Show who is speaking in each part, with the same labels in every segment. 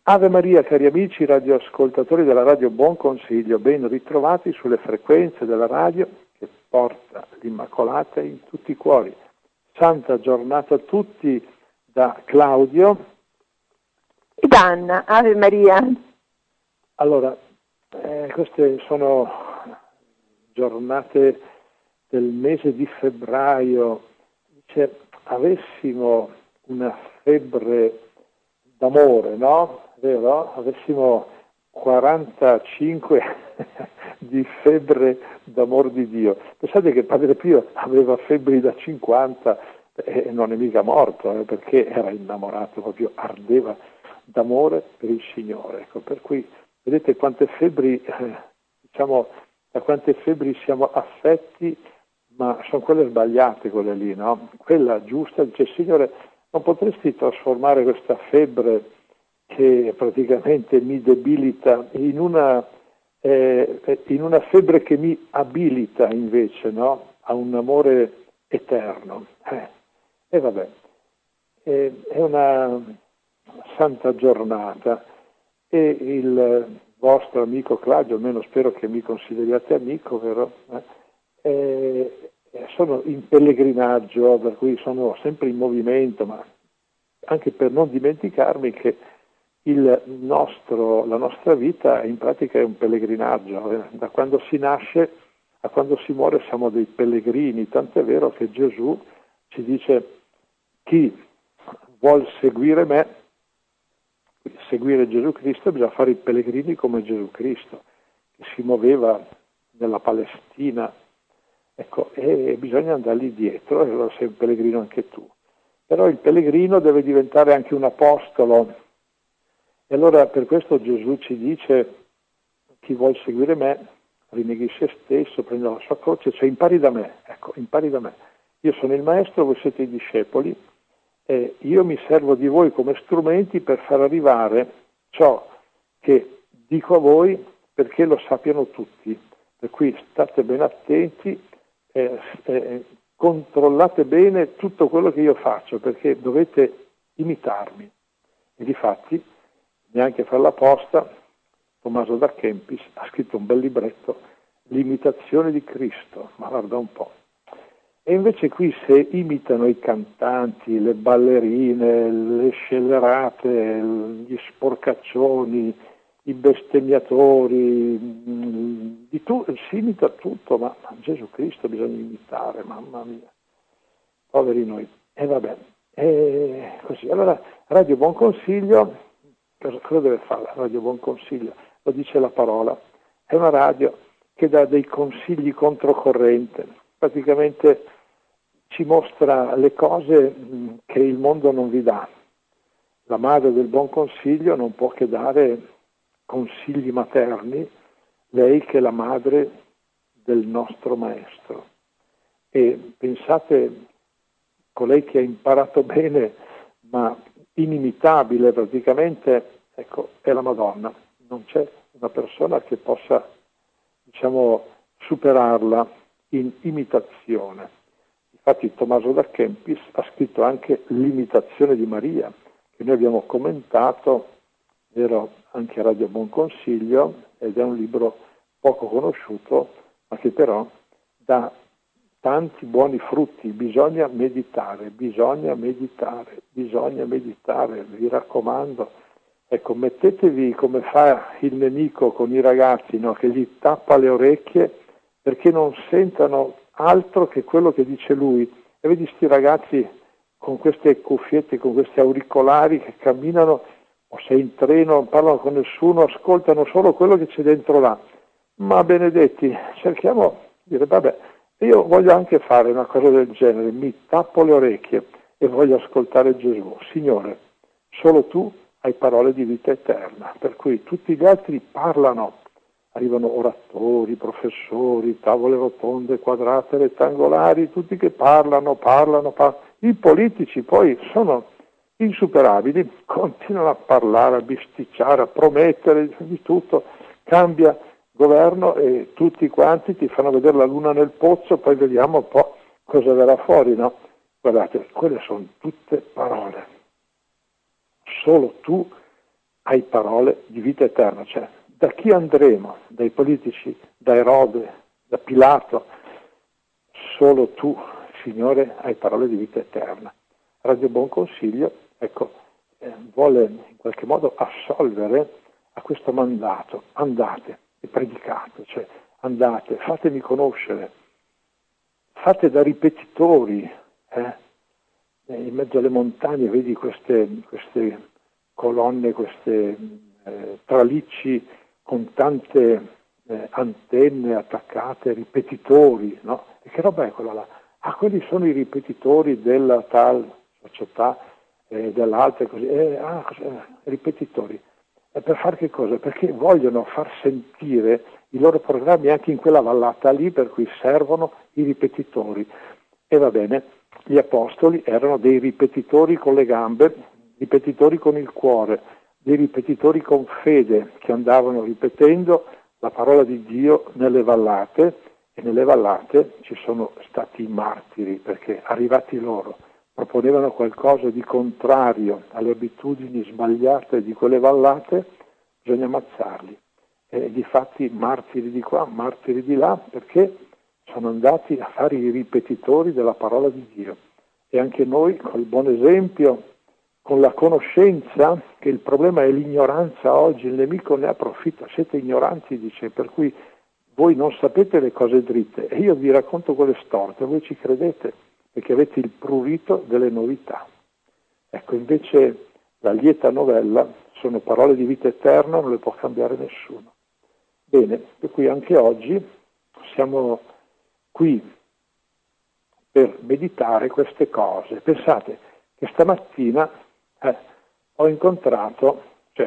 Speaker 1: Ave Maria, cari amici radioascoltatori della Radio Buon Consiglio, ben ritrovati sulle frequenze della radio che porta l'Immacolata in tutti i cuori. Santa giornata a tutti da Claudio
Speaker 2: ed Anna. Ave Maria.
Speaker 1: Allora, queste sono giornate del mese di febbraio. Dice, avessimo una febbre d'amore, no? Vero? Avessimo 45 di febbre d'amor di Dio. Pensate che Padre Pio aveva febbri da 50 e non è mica morto, perché era innamorato, proprio ardeva d'amore per il Signore. Ecco, per cui vedete quante febbri, da quante febbri siamo affetti, ma sono quelle sbagliate, quelle lì, no? Quella giusta, dice Signore, non potresti trasformare questa febbre che praticamente mi debilita in una febbre che mi abilita invece, no? A un amore eterno. E vabbè, è una santa giornata e il vostro amico Claudio, almeno spero che mi consideriate amico, vero? Sono in pellegrinaggio, per cui sono sempre in movimento, ma anche per non dimenticarmi che la nostra vita in pratica è un pellegrinaggio. Da quando si nasce a quando si muore siamo dei pellegrini, tant'è vero che Gesù ci dice: chi vuol seguire me, seguire Gesù Cristo, bisogna fare i pellegrini come Gesù Cristo, che si muoveva nella Palestina. Ecco, e bisogna andargli dietro, e allora sei un pellegrino anche tu. Però il pellegrino deve diventare anche un apostolo. E allora per questo Gesù ci dice: chi vuol seguire me, rinneghi se stesso, prenda la sua croce, cioè impari da me. Ecco, impari da me. Io sono il maestro, voi siete i discepoli, e io mi servo di voi come strumenti per far arrivare ciò che dico a voi, perché lo sappiano tutti. Per cui state ben attenti, controllate bene tutto quello che io faccio, perché dovete imitarmi. E difatti, neanche farla apposta, Tommaso da Kempis ha scritto un bel libretto, L'imitazione di Cristo, ma guarda un po'. E invece qui se imitano i cantanti, le ballerine, le scellerate, gli sporcaccioni, i bestemmiatori, si imita tutto, ma Gesù Cristo bisogna imitare, mamma mia, poveri noi. E vabbè, così. Allora, Radio Buon Consiglio, cosa deve fare Radio Buon Consiglio? Lo dice la parola, è una radio che dà dei consigli controcorrente, praticamente ci mostra le cose che il mondo non vi dà. La madre del Buon Consiglio non può che dare consigli materni, lei che è la madre del nostro maestro. E pensate, colei che ha imparato bene, ma inimitabile praticamente, ecco, è la Madonna. Non c'è una persona che possa, superarla in imitazione. Infatti Tommaso da Kempis ha scritto anche L'imitazione di Maria, che noi abbiamo commentato, vero, anche a Radio Buon Consiglio, ed è un libro poco conosciuto, ma che però dà tanti buoni frutti. Bisogna meditare, vi raccomando. Ecco, mettetevi come fa il nemico con i ragazzi, no? Che gli tappa le orecchie perché non sentano altro che quello che dice lui. E vedi sti ragazzi con queste cuffiette, con questi auricolari che camminano, o sei in treno, non parlano con nessuno, ascoltano solo quello che c'è dentro là. Ma benedetti, cerchiamo di dire, vabbè, io voglio anche fare una cosa del genere, mi tappo le orecchie e voglio ascoltare Gesù. Signore, solo tu hai parole di vita eterna, per cui tutti gli altri parlano, arrivano oratori, professori, tavole rotonde, quadrate, rettangolari, tutti che parlano. I politici poi sono insuperabili, continuano a parlare, a bisticciare, a promettere di tutto, cambia governo e tutti quanti ti fanno vedere la luna nel pozzo, poi vediamo un po' cosa verrà fuori, no? Guardate, quelle sono tutte parole. Solo tu hai parole di vita eterna. Cioè, da chi andremo? Dai politici, da Erode, da Pilato? Solo tu, Signore, hai parole di vita eterna. Radio Buon Consiglio, ecco, vuole in qualche modo assolvere a questo mandato. Andate e predicate, cioè andate, fatemi conoscere, fate da ripetitori, in mezzo alle montagne vedi queste colonne, queste tralicci con tante antenne attaccate, ripetitori, no? E che roba è quella là? Ah, quelli sono i ripetitori della tal società, dell'altra, così. Ripetitori. E per fare che cosa? Perché vogliono far sentire i loro programmi anche in quella vallata lì, per cui servono i ripetitori. E va bene, gli apostoli erano dei ripetitori con le gambe, ripetitori con il cuore, dei ripetitori con fede, che andavano ripetendo la parola di Dio nelle vallate, e nelle vallate ci sono stati i martiri, perché arrivati loro proponevano qualcosa di contrario alle abitudini sbagliate di quelle vallate, bisogna ammazzarli. E difatti martiri di qua, martiri di là, perché sono andati a fare i ripetitori della parola di Dio. E anche noi, col buon esempio, con la conoscenza, che il problema è l'ignoranza oggi, il nemico ne approfitta, siete ignoranti, dice, per cui voi non sapete le cose dritte e io vi racconto quelle storte, voi ci credete, perché avete il prurito delle novità. Ecco, invece la lieta novella sono parole di vita eterna, non le può cambiare nessuno. Bene, per cui anche oggi siamo qui per meditare queste cose. Pensate che stamattina ho incontrato,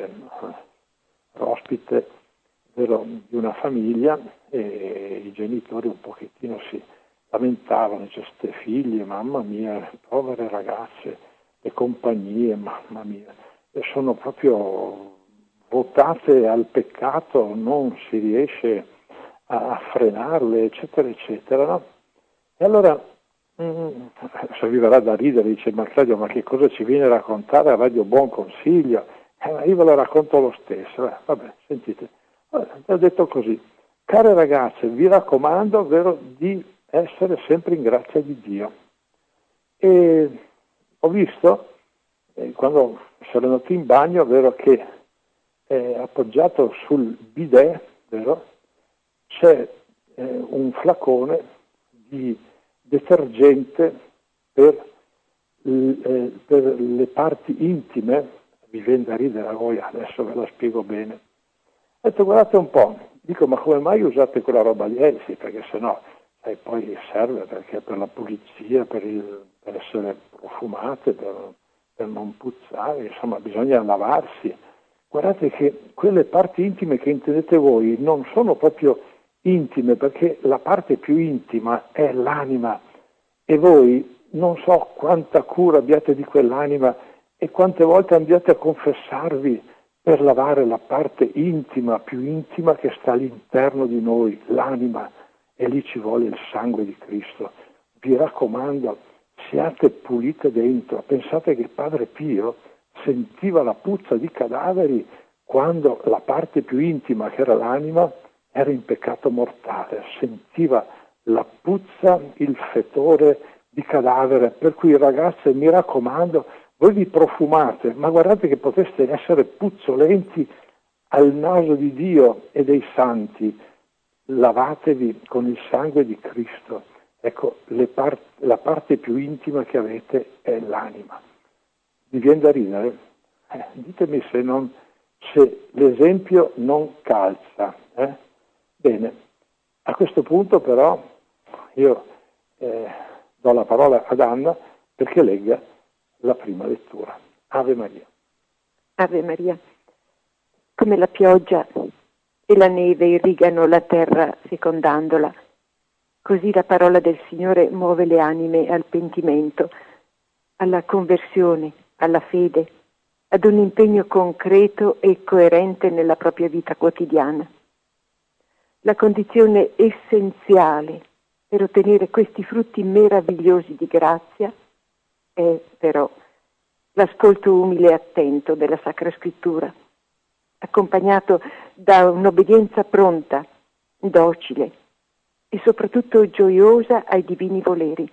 Speaker 1: l'ospite di una famiglia, e i genitori un pochettino si lamentavano, dice, ste figlie, mamma mia, povere ragazze, le compagnie, mamma mia, e sono proprio votate al peccato, non si riesce a frenarle, eccetera, eccetera, no? E allora, se vi verrà da ridere, dice, ma Claudio, ma che cosa ci viene a raccontare a Radio Buon Consiglio? Ma io ve lo racconto lo stesso, vabbè, sentite, ho detto così, care ragazze, vi raccomando, vero, di essere sempre in grazia di Dio. E ho visto, quando sono andato in bagno, vero, che appoggiato sul bidet, vero, c'è un flacone di detergente per le parti intime, vi viene da ridere a voi, adesso ve la spiego bene. Ho detto, guardate un po', dico, ma come mai usate quella roba lì? Sì, perché sennò poi serve perché per la pulizia, per essere profumate, per non puzzare, insomma bisogna lavarsi. Guardate che quelle parti intime che intendete voi non sono proprio intime, perché la parte più intima è l'anima e voi non so quanta cura abbiate di quell'anima e quante volte andiate a confessarvi per lavare la parte intima, più intima che sta all'interno di noi, l'anima, e lì ci vuole il sangue di Cristo. Vi raccomando, siate pulite dentro. Pensate che Padre Pio sentiva la puzza di cadaveri quando la parte più intima, che era l'anima, era in peccato mortale, sentiva la puzza, il fetore di cadavere, per cui ragazze, mi raccomando, voi vi profumate, ma guardate che poteste essere puzzolenti al naso di Dio e dei santi, lavatevi con il sangue di Cristo. Ecco, la parte più intima che avete è l'anima. Vi viene da ridere? Ditemi se l'esempio non calza. Bene, a questo punto però io do la parola ad Anna perché legga la prima lettura. Ave Maria.
Speaker 2: Ave Maria. Come la pioggia e la neve irrigano la terra fecondandola, così la parola del Signore muove le anime al pentimento, alla conversione, alla fede, ad un impegno concreto e coerente nella propria vita quotidiana. La condizione essenziale per ottenere questi frutti meravigliosi di grazia è però l'ascolto umile e attento della Sacra Scrittura, accompagnato da un'obbedienza pronta, docile e soprattutto gioiosa ai divini voleri.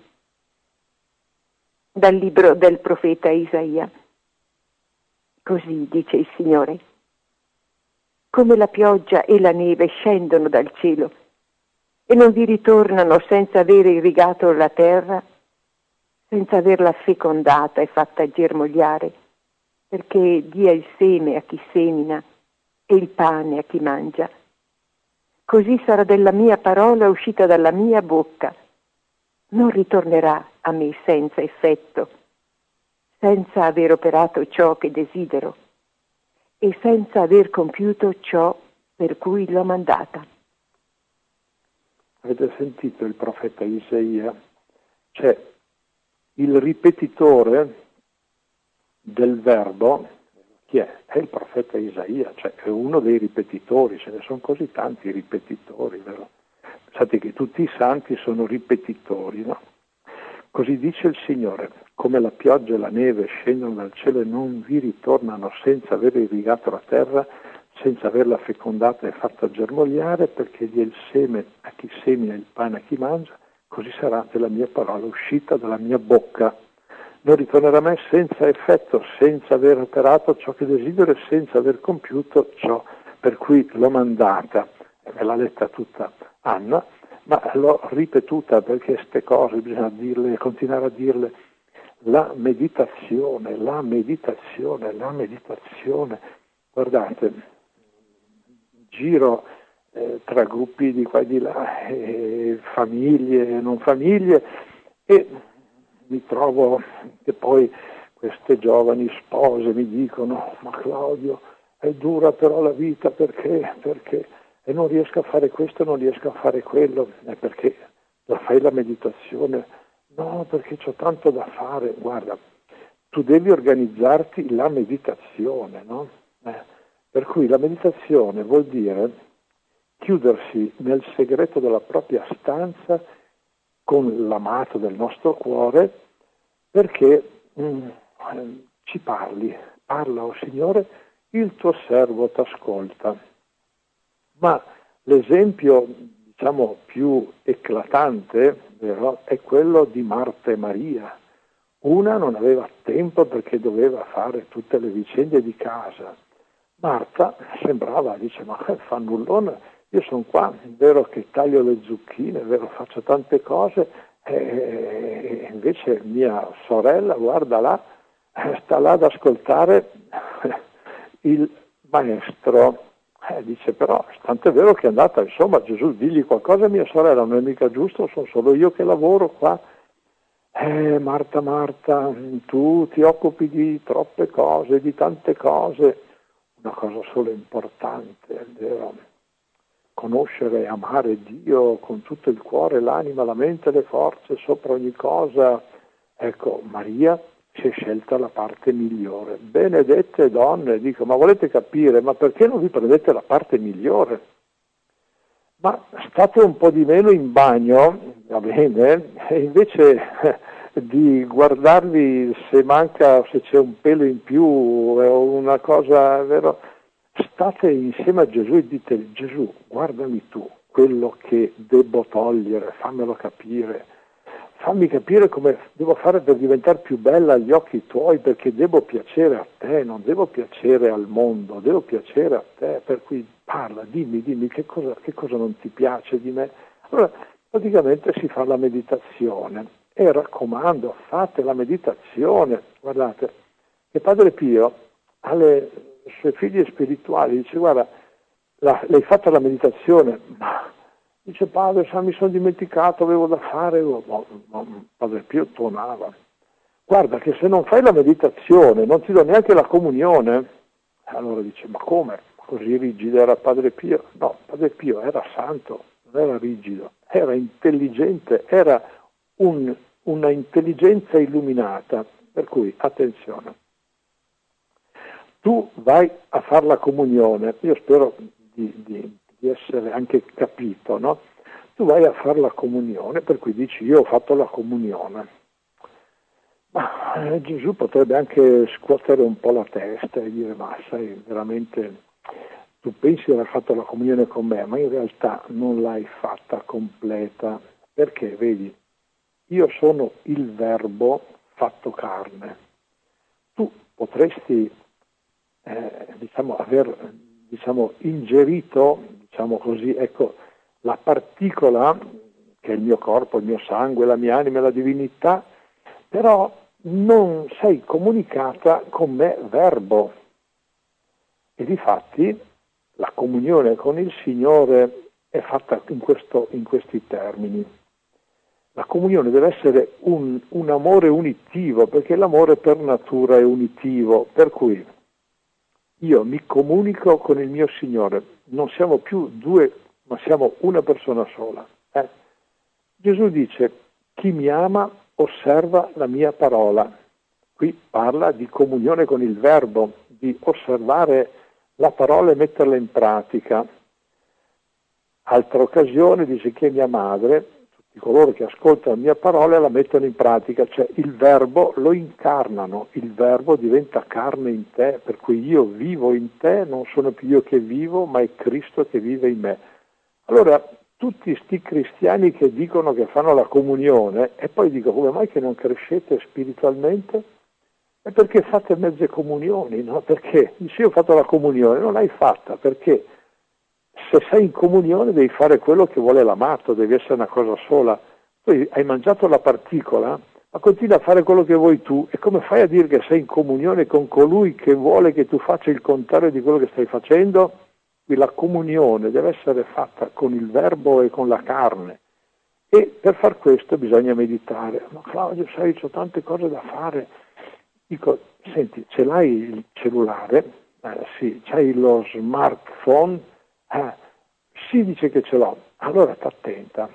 Speaker 2: Dal libro del profeta Isaia. Così dice il Signore: come la pioggia e la neve scendono dal cielo e non vi ritornano senza aver irrigato la terra, senza averla fecondata e fatta germogliare, perché dia il seme a chi semina e il pane a chi mangia. Così sarà della mia parola uscita dalla mia bocca. Non ritornerà a me senza effetto, senza aver operato ciò che desidero e senza aver compiuto ciò per cui l'ho mandata.
Speaker 1: Avete sentito il profeta Isaia? Cioè, il ripetitore del verbo, chi è? È il profeta Isaia, cioè è uno dei ripetitori, ce ne sono così tanti ripetitori, vero? Pensate che tutti i santi sono ripetitori, no? Così dice il Signore: come la pioggia e la neve scendono dal cielo e non vi ritornano senza aver irrigato la terra, senza averla fecondata e fatta germogliare, perché dia il seme a chi semina e il pane a chi mangia, così sarà della mia parola uscita dalla mia bocca. Non ritornerà a me senza effetto, senza aver operato ciò che desidero e senza aver compiuto ciò per cui l'ho mandata. Me l'ha letta tutta Anna, ma l'ho ripetuta perché queste cose bisogna dirle, continuare a dirle. La meditazione. Guardate, giro tra gruppi di qua e di là, famiglie e non famiglie, e mi trovo che poi queste giovani spose mi dicono: ma Claudio, è dura però la vita perché e non riesco a fare questo, non riesco a fare quello. Perché la fai la meditazione? No, perché c'ho tanto da fare. Guarda, tu devi organizzarti la meditazione, no? Per cui la meditazione vuol dire chiudersi nel segreto della propria stanza con l'amato del nostro cuore, perché ci parla, oh Signore, il tuo servo t'ascolta. Ma l'esempio, diciamo, più eclatante, vero, è quello di Marta e Maria. Una non aveva tempo perché doveva fare tutte le vicende di casa. Marta sembrava, dice: ma fannullona, io sono qua, è vero che taglio le zucchine, è vero, faccio tante cose, e invece mia sorella, guarda là, sta là ad ascoltare il maestro. Dice: però, tanto è vero che è andata, insomma, Gesù, digli qualcosa a mia sorella, non è mica giusto, sono solo io che lavoro qua. Marta, tu ti occupi di troppe cose, di tante cose. Una cosa solo importante, è vero, conoscere e amare Dio con tutto il cuore, l'anima, la mente e le forze, sopra ogni cosa. Ecco, Maria si è scelta la parte migliore. Benedette donne, dico, ma volete capire, ma perché non vi prendete la parte migliore? Ma state un po' di meno in bagno, va bene, e invece di guardarvi se manca, se c'è un pelo in più o una cosa, vero, state insieme a Gesù e dite: Gesù, guardami tu, quello che devo togliere, fammi capire come devo fare per diventare più bella agli occhi tuoi, perché devo piacere a te, non devo piacere al mondo, devo piacere a te, per cui parla, dimmi che cosa non ti piace di me. Allora praticamente si fa la meditazione, e raccomando, fate la meditazione. Guardate che Padre Pio alle sue figlie spirituali dice: guarda, l'hai fatta la meditazione? Ma dice: padre, mi sono dimenticato, avevo da fare. Padre Pio tuonava: guarda che se non fai la meditazione non ti do neanche la comunione. Allora dice: ma come? Così rigido era Padre Pio? No, Padre Pio era santo, non era rigido, era intelligente, era una intelligenza illuminata. Per cui, attenzione, tu vai a fare la comunione, io spero di essere anche capito, no? Tu vai a fare la comunione, per cui dici: io ho fatto la comunione. Ma Gesù potrebbe anche scuotere un po' la testa e dire: ma sai, veramente tu pensi di aver fatto la comunione con me, ma in realtà non l'hai fatta completa, perché vedi, io sono il Verbo fatto carne. Tu potresti aver ingerito, così, ecco, la particola che è il mio corpo, il mio sangue, la mia anima e la divinità, però non sei comunicata con me Verbo. E difatti la comunione con il Signore è fatta in questi termini. La comunione deve essere un amore unitivo, perché l'amore per natura è unitivo, per cui io mi comunico con il mio Signore, non siamo più due, ma siamo una persona sola. Gesù dice, chi mi ama osserva la mia parola. Qui parla di comunione con il Verbo, di osservare la parola e metterla in pratica. Altra occasione dice che mia madre, tutti coloro che ascoltano la mia parola la mettono in pratica, cioè il Verbo lo incarnano, il Verbo diventa carne in te, per cui io vivo in te, non sono più io che vivo, ma è Cristo che vive in me. Allora, tutti sti cristiani che dicono che fanno la comunione e poi dico come mai che non crescete spiritualmente? È perché fate mezze comunioni, no? Perché se io ho fatto la comunione, non l'hai fatta, perché se sei in comunione devi fare quello che vuole l'amato, devi essere una cosa sola. Tu hai mangiato la particola, ma continui a fare quello che vuoi tu, e come fai a dire che sei in comunione con colui che vuole che tu faccia il contrario di quello che stai facendo? La comunione deve essere fatta con il Verbo e con la carne, e per far questo bisogna meditare. Ma Claudio, sai, ho tante cose da fare. Dico, senti, ce l'hai il cellulare? Sì. C'hai lo smartphone? Sì, dice che ce l'ho. Allora sta attenta.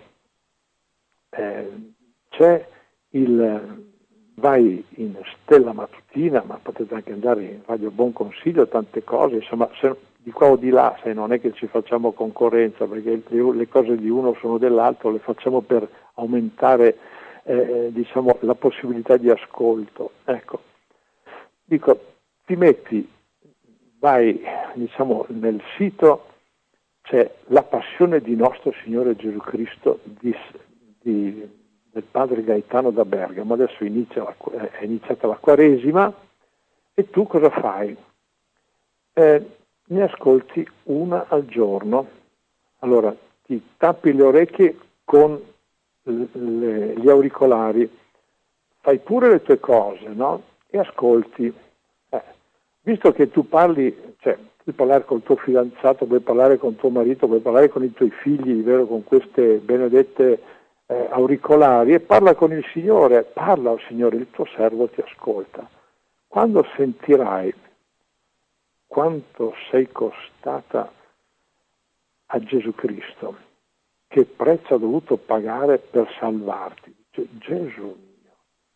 Speaker 1: Vai in Stella Mattutina, ma potete anche andare in Radio Buon Consiglio, tante cose, insomma, di qua o di là, se non è che ci facciamo concorrenza, perché le cose di uno sono dell'altro, le facciamo per aumentare la possibilità di ascolto. Ecco, dico, vai nel sito, c'è la passione di nostro Signore Gesù Cristo del padre Gaetano da Bergamo. Adesso è iniziata la Quaresima, e tu cosa fai? Ne ascolti una al giorno. Allora ti tappi le orecchie con gli auricolari, fai pure le tue cose, no? E ascolti. Visto che tu parli, puoi parlare col tuo fidanzato, puoi parlare con tuo marito, puoi parlare con i tuoi figli, vero, con queste benedette auricolari, e parla con il Signore, parla al Signore, il tuo servo ti ascolta. Quando sentirai quanto sei costata a Gesù Cristo, che prezzo ha dovuto pagare per salvarti, cioè, Gesù mio,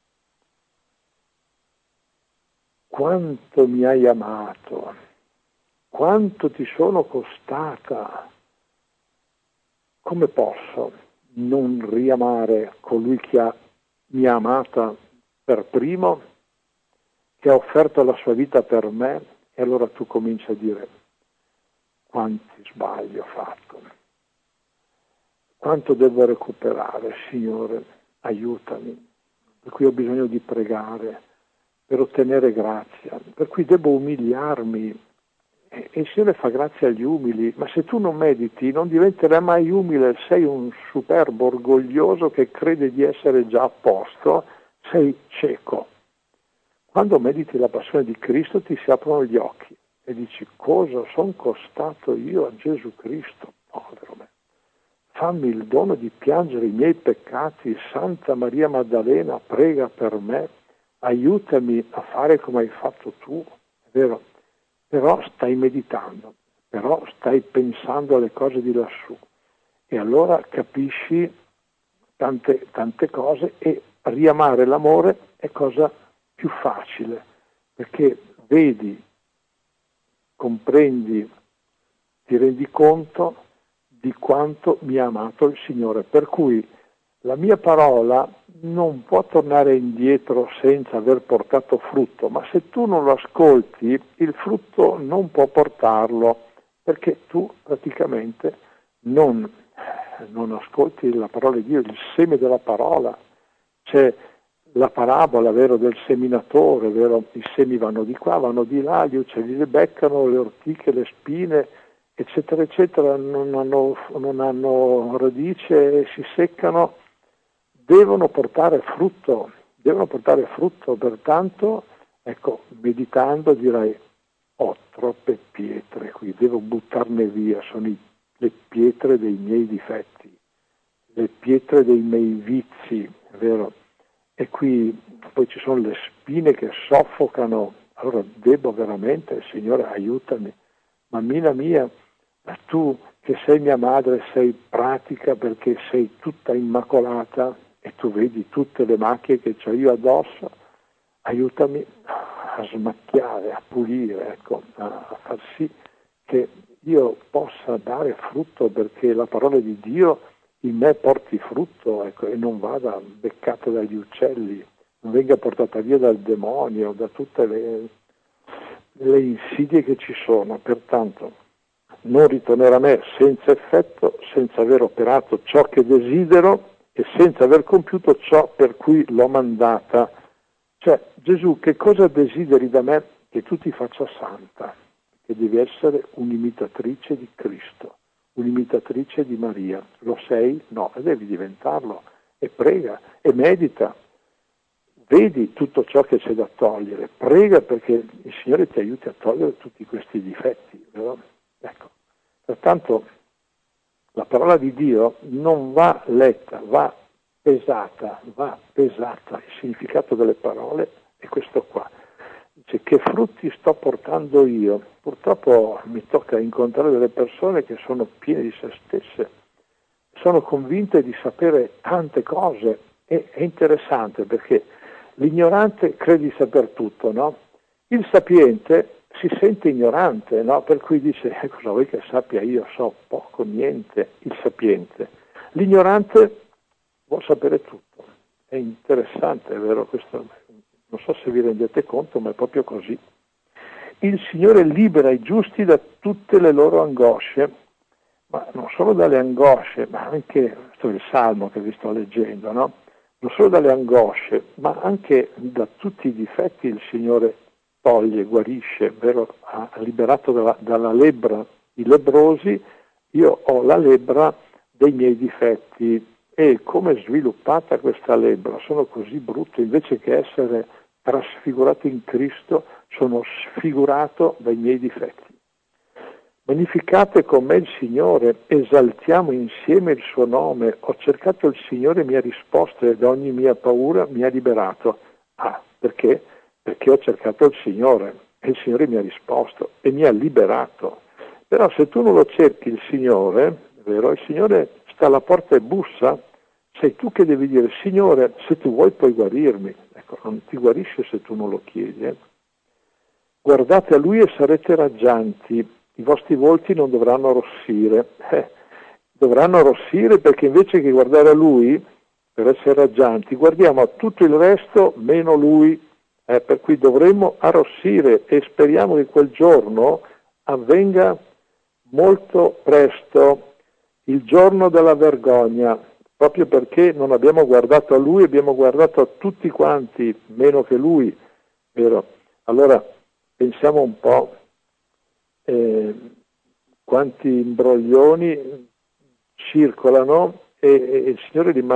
Speaker 1: quanto mi hai amato, quanto ti sono costata, come posso non riamare colui che mi ha amata per primo, che ha offerto la sua vita per me? E allora tu cominci a dire, quanti sbagli ho fatto, quanto devo recuperare, Signore, aiutami, per cui ho bisogno di pregare, per ottenere grazia, per cui devo umiliarmi, e il Signore fa grazia agli umili. Ma se tu non mediti non diventerai mai umile, sei un superbo orgoglioso che crede di essere già a posto, sei cieco. Quando mediti la passione di Cristo ti si aprono gli occhi e dici, cosa sono costato io a Gesù Cristo, povero me. Fammi il dono di piangere i miei peccati, Santa Maria Maddalena, prega per me, aiutami a fare come hai fatto tu, è vero? Però stai meditando, però stai pensando alle cose di lassù, e allora capisci tante cose, e riamare l'amore è cosa più facile, perché vedi, comprendi, ti rendi conto di quanto mi ha amato il Signore, per cui la mia parola non può tornare indietro senza aver portato frutto, ma se tu non lo ascolti, il frutto non può portarlo, perché tu praticamente non ascolti la parola di Dio, il seme della parola. C'è la parabola, vero, del seminatore, vero? I semi vanno di qua, vanno di là, gli uccelli le beccano, le ortiche, le spine, eccetera, eccetera, non hanno radice e si seccano, devono portare frutto, pertanto, ecco, meditando direi, ho troppe pietre qui, devo buttarne via, sono le pietre dei miei difetti, le pietre dei miei vizi, vero? E qui poi ci sono le spine che soffocano, allora devo veramente, Signore, aiutami, mammina mia, tu che sei mia madre sei pratica perché sei tutta immacolata e tu vedi tutte le macchie che ho io addosso, aiutami a smacchiare, a pulire, ecco, a far sì che io possa dare frutto perché la parola di Dio in me porti frutto, ecco, e non vada beccata dagli uccelli, non venga portata via dal demonio, da tutte le insidie che ci sono. Pertanto non ritornerà a me senza effetto, senza aver operato ciò che desidero e senza aver compiuto ciò per cui l'ho mandata. Cioè, Gesù, che cosa desideri da me? Che tu ti faccia santa, che devi essere un'imitatrice di Cristo, un'imitatrice di Maria. Lo sei? No, e devi diventarlo. E prega, e medita. Vedi tutto ciò che c'è da togliere. Prega perché il Signore ti aiuti a togliere tutti questi difetti. Vero? Ecco. Pertanto la parola di Dio non va letta, va pesata. Il significato delle parole è questo qua. Dice, che frutti sto portando io? Purtroppo mi tocca incontrare delle persone che sono piene di se stesse, sono convinte di sapere tante cose. E è interessante perché l'ignorante crede di saper tutto, no? Il sapiente si sente ignorante, no? Per cui dice, cosa vuoi che sappia io? So poco, niente, il sapiente. L'ignorante vuol sapere tutto. È interessante, è vero questo? Non so se vi rendete conto, ma è proprio così. Il Signore libera i giusti da tutte le loro angosce, ma non solo dalle angosce, ma anche, questo è il Salmo che vi sto leggendo, no? Non solo dalle angosce, ma anche da tutti i difetti il Signore toglie, guarisce, vero? Ha liberato dalla lebbra i lebbrosi, io ho la lebbra dei miei difetti. E come è sviluppata questa lebbra? Sono così brutto, invece che essere trasfigurato in Cristo, sono sfigurato dai miei difetti. Magnificate con me il Signore, esaltiamo insieme il suo nome. Ho cercato il Signore, mi ha risposto e da ogni mia paura mi ha liberato. Ah, perché? Perché ho cercato il Signore e il Signore mi ha risposto e mi ha liberato. Però se tu non lo cerchi il Signore, è vero, il Signore sta alla porta e bussa, sei tu che devi dire, Signore, se tu vuoi puoi guarirmi. Ecco, non ti guarisce se tu non lo chiedi. Guardate a Lui e sarete raggianti, i vostri volti non dovranno arrossire. Dovranno arrossire perché invece che guardare a Lui, per essere raggianti, guardiamo a tutto il resto meno Lui, per cui dovremmo arrossire e speriamo che quel giorno avvenga molto presto, il giorno della vergogna, proprio perché non abbiamo guardato a Lui, abbiamo guardato a tutti quanti, meno che Lui, vero? Allora pensiamo un po' quanti imbroglioni circolano e il Signore li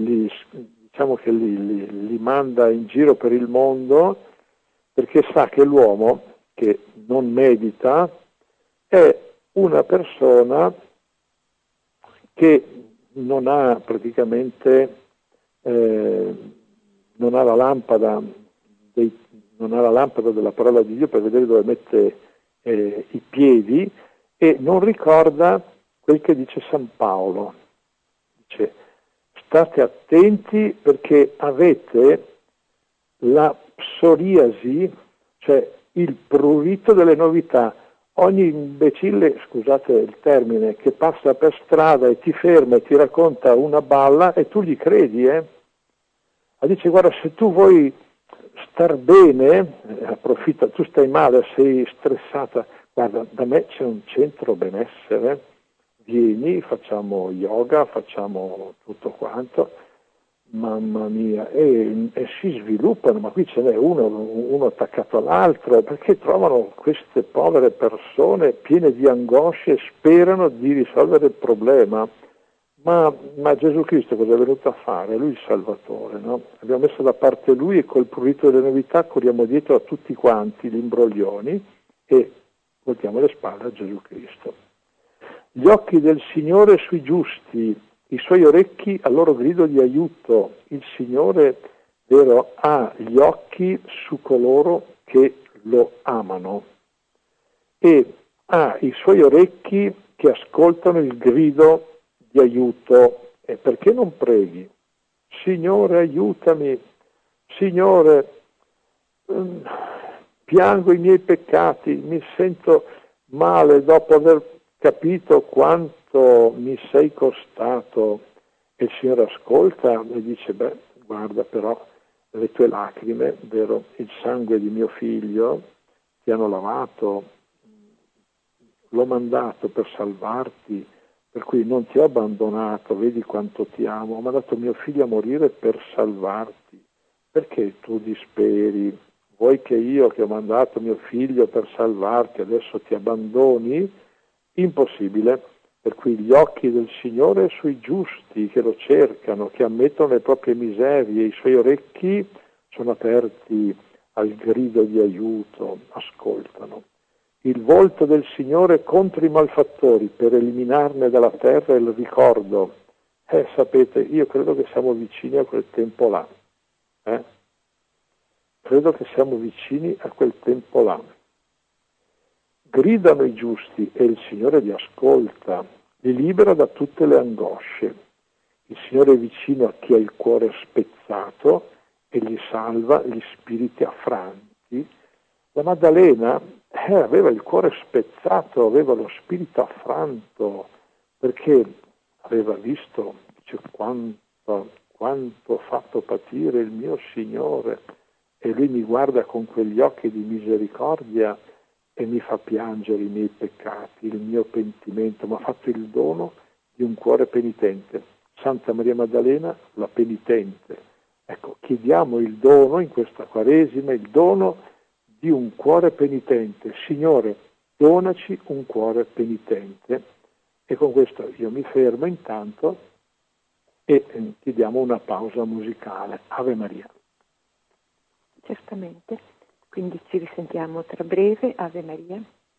Speaker 1: manda in giro per il mondo perché sa che l'uomo che non medita è una persona che non ha praticamente non ha la lampada della parola di Dio per vedere dove mette i piedi e non ricorda quel che dice San Paolo. Dice, state attenti perché avete la psoriasi, cioè il prurito delle novità. Ogni imbecille, scusate il termine, che passa per strada e ti ferma e ti racconta una balla e tu gli credi, dice, guarda, se tu vuoi star bene, approfitta, tu stai male, sei stressata, Guarda, da me c'è un centro benessere, vieni, facciamo yoga, facciamo tutto quanto, mamma mia, e si sviluppano, ma qui ce n'è uno attaccato all'altro, perché trovano queste povere persone piene di angosce e sperano di risolvere il problema. Ma Gesù Cristo cosa è venuto a fare? Lui il Salvatore, no? Abbiamo messo da parte Lui e col prurito delle novità corriamo dietro a tutti quanti gli imbroglioni e voltiamo le spalle a Gesù Cristo. Gli occhi del Signore sui giusti, i suoi orecchi al loro grido di aiuto. Il Signore, vero, ha gli occhi su coloro che lo amano e ha i suoi orecchi che ascoltano il grido di aiuto. E perché non preghi? Signore, aiutami. Signore, piango i miei peccati, mi sento male dopo aver capito quanto mi sei costato. E il Signore ascolta e dice, beh, guarda però, le tue lacrime, vero, il sangue di mio figlio ti hanno lavato, l'ho mandato per salvarti, per cui non ti ho abbandonato, vedi quanto ti amo, ho mandato mio figlio a morire per salvarti. Perché tu disperi? Vuoi che io che ho mandato mio figlio per salvarti adesso ti abbandoni? Impossibile. Per cui gli occhi del Signore sui giusti che lo cercano, che ammettono le proprie miserie, i suoi orecchi sono aperti al grido di aiuto, ascoltano. Il volto del Signore contro i malfattori per eliminarne dalla terra il ricordo. Sapete, io credo che siamo vicini a quel tempo là. Credo che siamo vicini a quel tempo là. Gridano i giusti e il Signore li ascolta, li libera da tutte le angosce. Il Signore è vicino a chi ha il cuore spezzato e gli salva gli spiriti affranti. La Maddalena aveva il cuore spezzato, aveva lo spirito affranto, perché aveva visto, dice, quanto ho fatto patire il mio Signore, e Lui mi guarda con quegli occhi di misericordia e mi fa piangere i miei peccati, il mio pentimento, mi ha fatto il dono di un cuore penitente. Santa Maria Maddalena, la penitente. Ecco, chiediamo il dono in questa Quaresima, il dono di un cuore penitente. Signore, donaci un cuore penitente. E con questo io mi fermo intanto e chiediamo una pausa musicale. Ave Maria.
Speaker 2: Certamente. Quindi ci risentiamo tra breve. Ave Maria.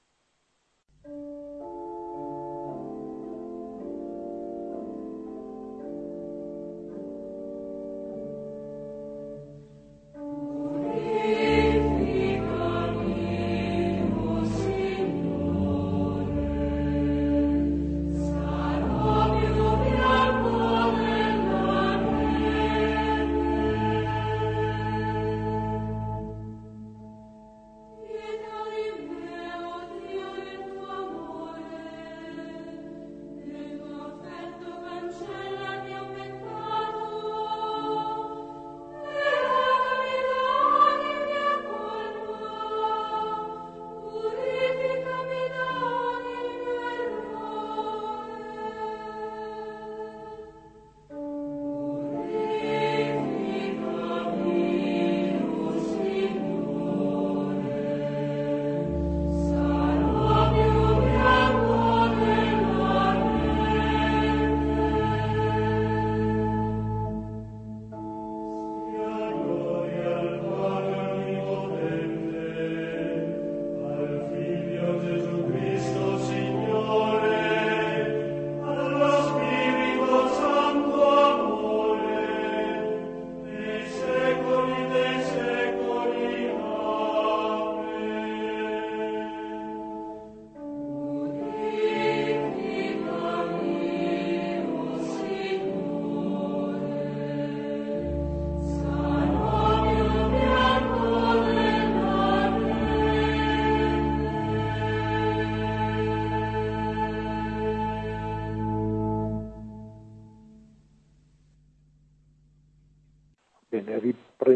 Speaker 1: Bene,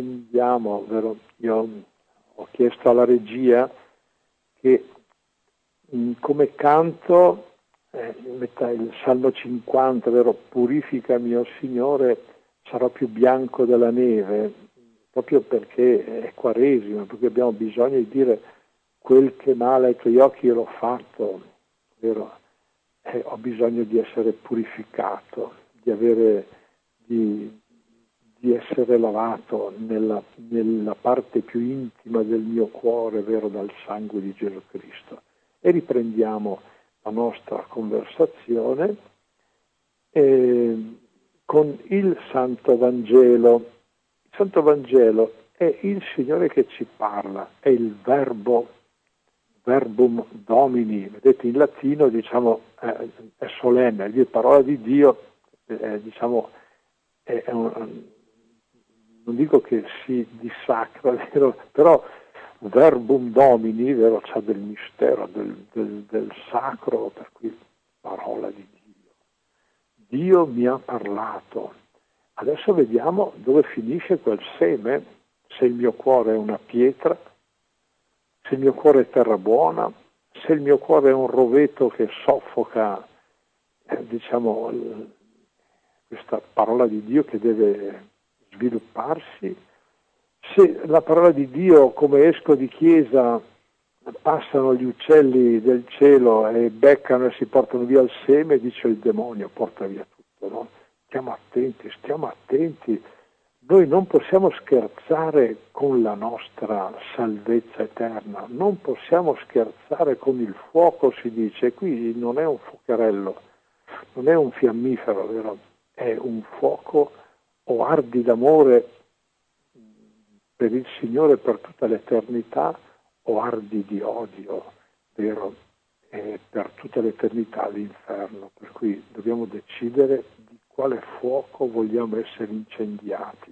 Speaker 1: riprendiamo, ovvero io ho chiesto alla regia che come canto, il Salmo 50, vero? Purificami, o Signore, sarò più bianco della neve, proprio perché è Quaresima, perché abbiamo bisogno di dire quel che male ai tuoi occhi io l'ho fatto, vero? Ho bisogno di essere purificato, di essere lavato nella parte più intima del mio cuore, vero, dal sangue di Gesù Cristo. E riprendiamo la nostra conversazione con il Santo Vangelo. Il Santo Vangelo è il Signore che ci parla, è il verbum domini, vedete in latino diciamo è solenne, è parola di Dio, diciamo non dico che si dissacra, vero? Però verbum domini, vero, c'ha del mistero, del sacro, per cui parola di Dio. Dio mi ha parlato. Adesso vediamo dove finisce quel seme, se il mio cuore è una pietra, se il mio cuore è terra buona, se il mio cuore è un roveto che soffoca, diciamo, questa parola di Dio che deve svilupparsi, se la parola di Dio, come esco di chiesa, passano gli uccelli del cielo e beccano e si portano via il seme, dice il demonio, porta via tutto, no? Stiamo attenti, noi non possiamo scherzare con la nostra salvezza eterna, non possiamo scherzare con il fuoco, si dice, qui non è un fuocherello, non è un fiammifero, vero? È un fuoco o ardi d'amore per il Signore per tutta l'eternità o ardi di odio, vero? Per tutta l'eternità l'inferno. Per cui dobbiamo decidere di quale fuoco vogliamo essere incendiati.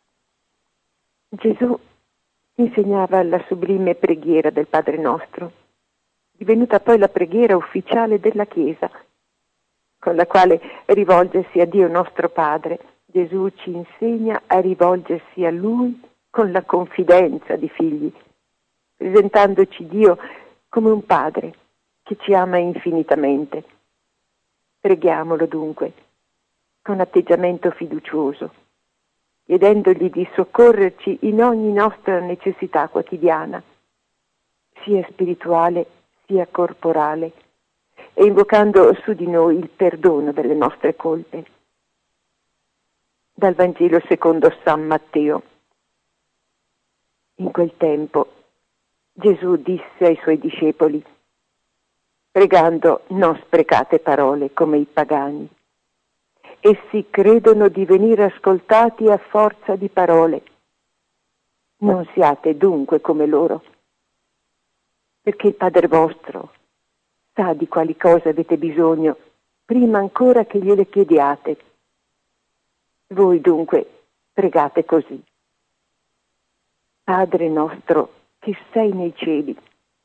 Speaker 2: Gesù insegnava la sublime preghiera del Padre Nostro, divenuta poi la preghiera ufficiale della Chiesa, con la quale rivolgersi a Dio nostro Padre. Gesù ci insegna a rivolgersi a Lui con la confidenza di figli, presentandoci Dio come un Padre che ci ama infinitamente. Preghiamolo dunque con atteggiamento fiducioso, chiedendogli di soccorrerci in ogni nostra necessità quotidiana, sia spirituale sia corporale, e invocando su di noi il perdono delle nostre colpe. Dal Vangelo secondo San Matteo. In quel tempo Gesù disse ai suoi discepoli: pregando non sprecate parole come i pagani. Essi credono di venire ascoltati a forza di parole. Non siate dunque come loro, perché il Padre vostro sa di quali cose avete bisogno prima ancora che gliele chiediate. Voi dunque pregate così: Padre nostro che sei nei cieli,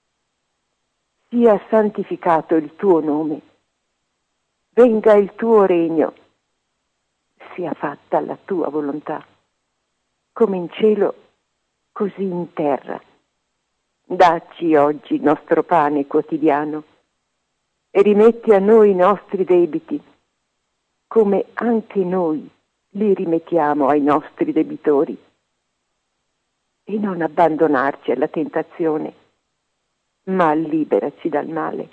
Speaker 2: sia santificato il tuo nome, venga il tuo regno, sia fatta la tua volontà, come in cielo, così in terra. Dacci oggi il nostro pane quotidiano e rimetti a noi i nostri debiti, come anche noi li rimettiamo ai nostri debitori. E non abbandonarci alla tentazione, ma liberaci dal male.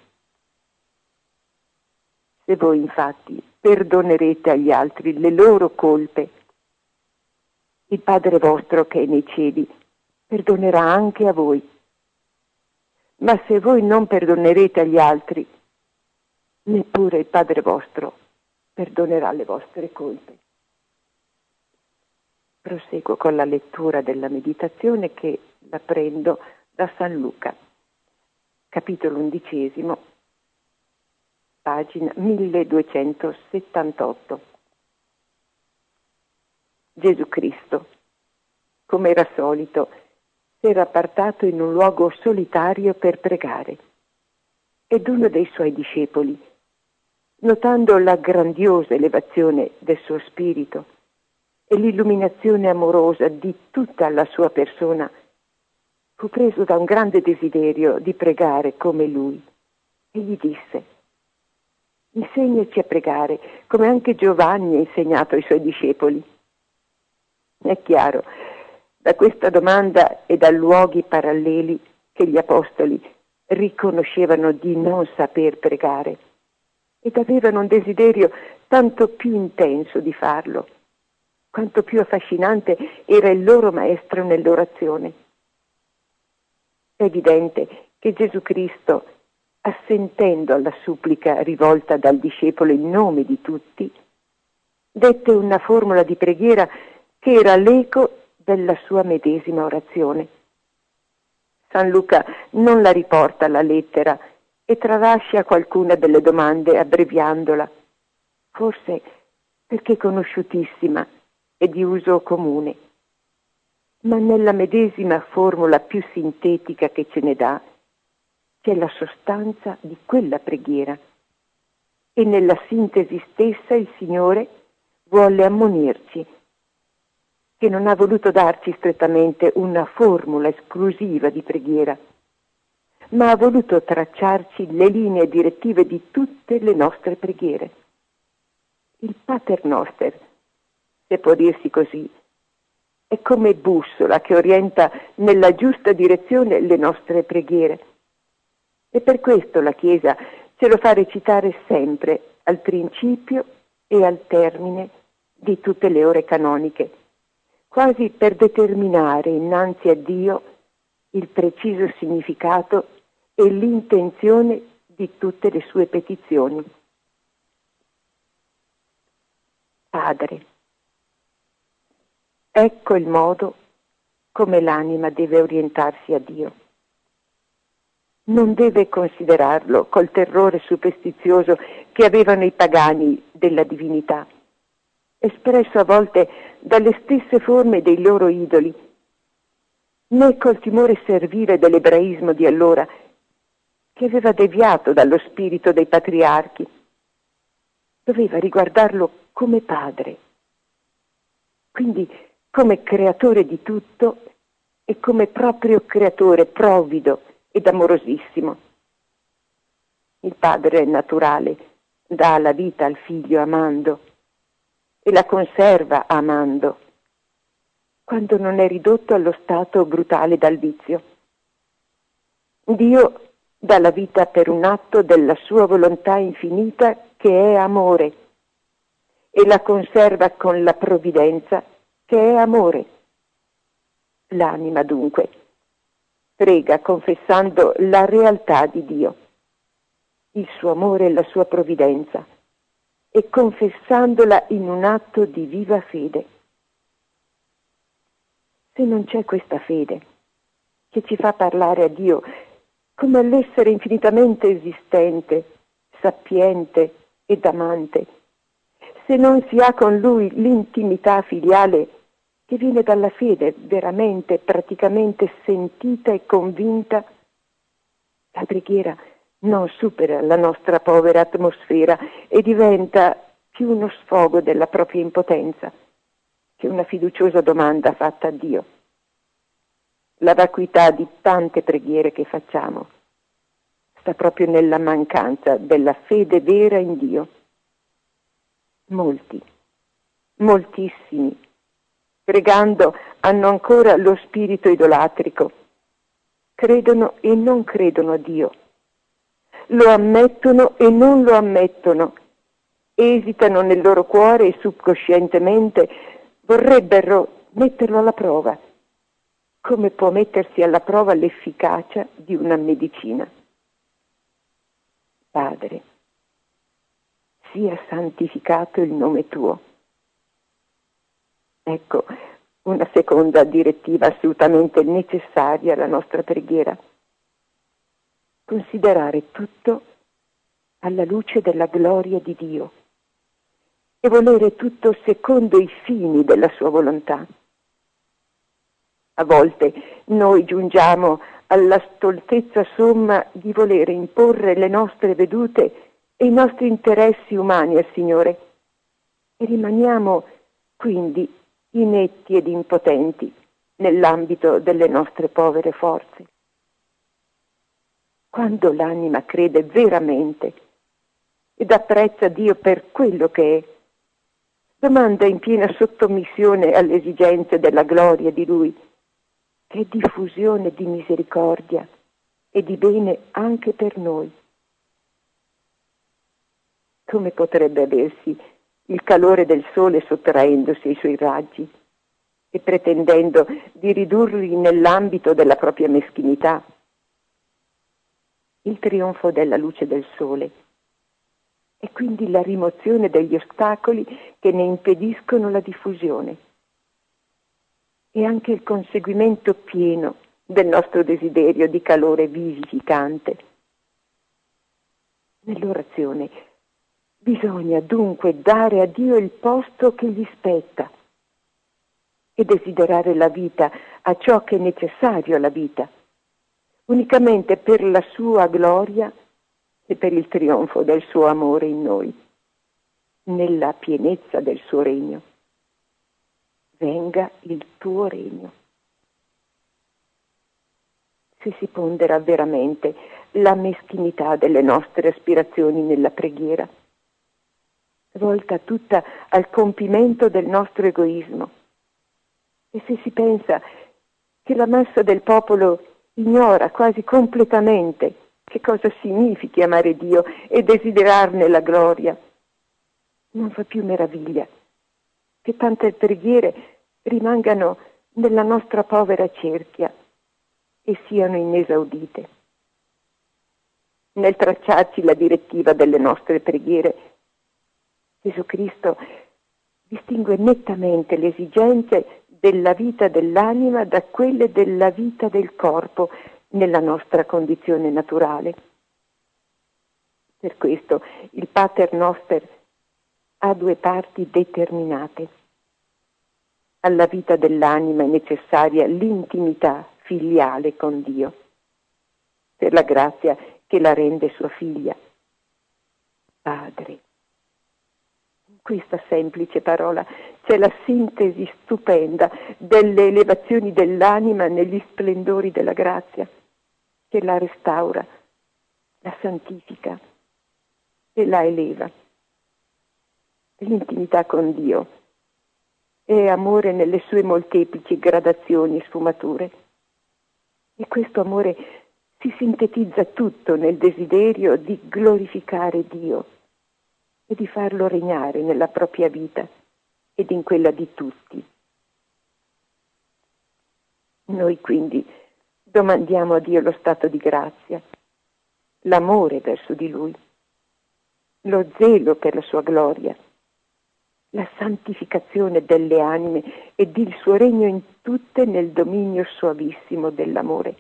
Speaker 2: Se voi infatti perdonerete agli altri le loro colpe, il Padre vostro che è nei cieli perdonerà anche a voi. Ma se voi non perdonerete agli altri, neppure il Padre vostro perdonerà le vostre colpe. Proseguo con la lettura della meditazione che la prendo da San Luca, capitolo 11, pagina 1278. Gesù Cristo, come era solito, si era appartato in un luogo solitario per pregare, ed uno dei suoi discepoli, notando la grandiosa elevazione del suo spirito e l'illuminazione amorosa di tutta la sua persona, fu preso da un grande desiderio di pregare come lui e gli disse: insegnaci a pregare, come anche Giovanni ha insegnato ai suoi discepoli. È chiaro, da questa domanda e da luoghi paralleli, che gli apostoli riconoscevano di non saper pregare ed avevano un desiderio tanto più intenso di farlo, quanto più affascinante era il loro maestro nell'orazione. È evidente che Gesù Cristo, assentendo alla supplica rivolta dal discepolo in nome di tutti, dette una formula di preghiera che era l'eco della sua medesima orazione. San Luca non la riporta alla lettera e tralascia qualcuna delle domande abbreviandola, forse perché è conosciutissima e di uso comune. Ma nella medesima formula più sintetica che ce ne dà c'è la sostanza di quella preghiera e nella sintesi stessa il Signore vuole ammonirci che non ha voluto darci strettamente una formula esclusiva di preghiera, ma ha voluto tracciarci le linee direttive di tutte le nostre preghiere. Il Pater Noster, se può dirsi così, è come bussola che orienta nella giusta direzione le nostre preghiere. E per questo la Chiesa ce lo fa recitare sempre al principio e al termine di tutte le ore canoniche, quasi per determinare innanzi a Dio il preciso significato e l'intenzione di tutte le sue petizioni. Padre, ecco il modo come l'anima deve orientarsi a Dio. Non deve considerarlo col terrore superstizioso che avevano i pagani della divinità, espresso a volte dalle stesse forme dei loro idoli, né col timore servile dell'ebraismo di allora, che aveva deviato dallo spirito dei patriarchi. Doveva riguardarlo come padre, quindi come creatore di tutto e come proprio creatore provvido ed amorosissimo. Il padre naturale dà la vita al figlio amando e la conserva amando, quando non è ridotto allo stato brutale dal vizio. Dio dà la vita per un atto della sua volontà infinita che è amore e la conserva con la provvidenza che è amore. L'anima dunque prega confessando la realtà di Dio, il suo amore e la sua provvidenza, e confessandola in un atto di viva fede. Se non c'è questa fede che ci fa parlare a Dio come all'essere infinitamente esistente, sapiente ed amante, se non si ha con Lui l'intimità filiale che viene dalla fede veramente, praticamente sentita e convinta, la preghiera non supera la nostra povera atmosfera e diventa più uno sfogo della propria impotenza che una fiduciosa domanda fatta a Dio. La vacuità di tante preghiere che facciamo sta proprio nella mancanza della fede vera in Dio. Molti, moltissimi, pregando hanno ancora lo spirito idolatrico, credono e non credono a Dio, lo ammettono e non lo ammettono, esitano nel loro cuore e subconscientemente vorrebbero metterlo alla prova, come può mettersi alla prova l'efficacia di una medicina. Padre, sia santificato il nome tuo. Ecco una seconda direttiva assolutamente necessaria alla nostra preghiera. Considerare tutto alla luce della gloria di Dio e volere tutto secondo i fini della sua volontà. A volte noi giungiamo alla stoltezza somma di volere imporre le nostre vedute e i nostri interessi umani al Signore e rimaniamo quindi inetti ed impotenti nell'ambito delle nostre povere forze. Quando l'anima crede veramente ed apprezza Dio per quello che è, domanda in piena sottomissione alle esigenze della gloria di Lui, che è diffusione di misericordia e di bene anche per noi. Come potrebbe aversi il calore del sole sottraendosi ai suoi raggi e pretendendo di ridurli nell'ambito della propria meschinità? Il trionfo della luce del sole è quindi la rimozione degli ostacoli che ne impediscono la diffusione e anche il conseguimento pieno del nostro desiderio di calore vivificante. Nell'orazione bisogna dunque dare a Dio il posto che gli spetta e desiderare la vita a ciò che è necessario alla vita, unicamente per la sua gloria e per il trionfo del suo amore in noi, nella pienezza del suo regno. Venga il tuo regno. Se si pondera veramente la meschinità delle nostre aspirazioni nella preghiera, volta tutta al compimento del nostro egoismo, e se si pensa che la massa del popolo ignora quasi completamente che cosa significhi amare Dio e desiderarne la gloria, non fa più meraviglia che tante preghiere rimangano nella nostra povera cerchia e siano inesaudite. Nel tracciarci la direttiva delle nostre preghiere, Gesù Cristo distingue nettamente le esigenze della vita dell'anima da quelle della vita del corpo nella nostra condizione naturale. Per questo il Pater Noster ha due parti determinate. Alla vita dell'anima è necessaria l'intimità filiale con Dio, per la grazia che la rende sua figlia. Padre. In questa semplice parola c'è la sintesi stupenda delle elevazioni dell'anima negli splendori della grazia, che la restaura, la santifica e la eleva. L'intimità con Dio è amore nelle sue molteplici gradazioni e sfumature. E questo amore si sintetizza tutto nel desiderio di glorificare Dio e di farlo regnare nella propria vita ed in quella di tutti. Noi quindi domandiamo a Dio lo stato di grazia, l'amore verso di Lui, lo zelo per la sua gloria, la santificazione delle anime ed il suo regno in tutte nel dominio soavissimo dell'amore.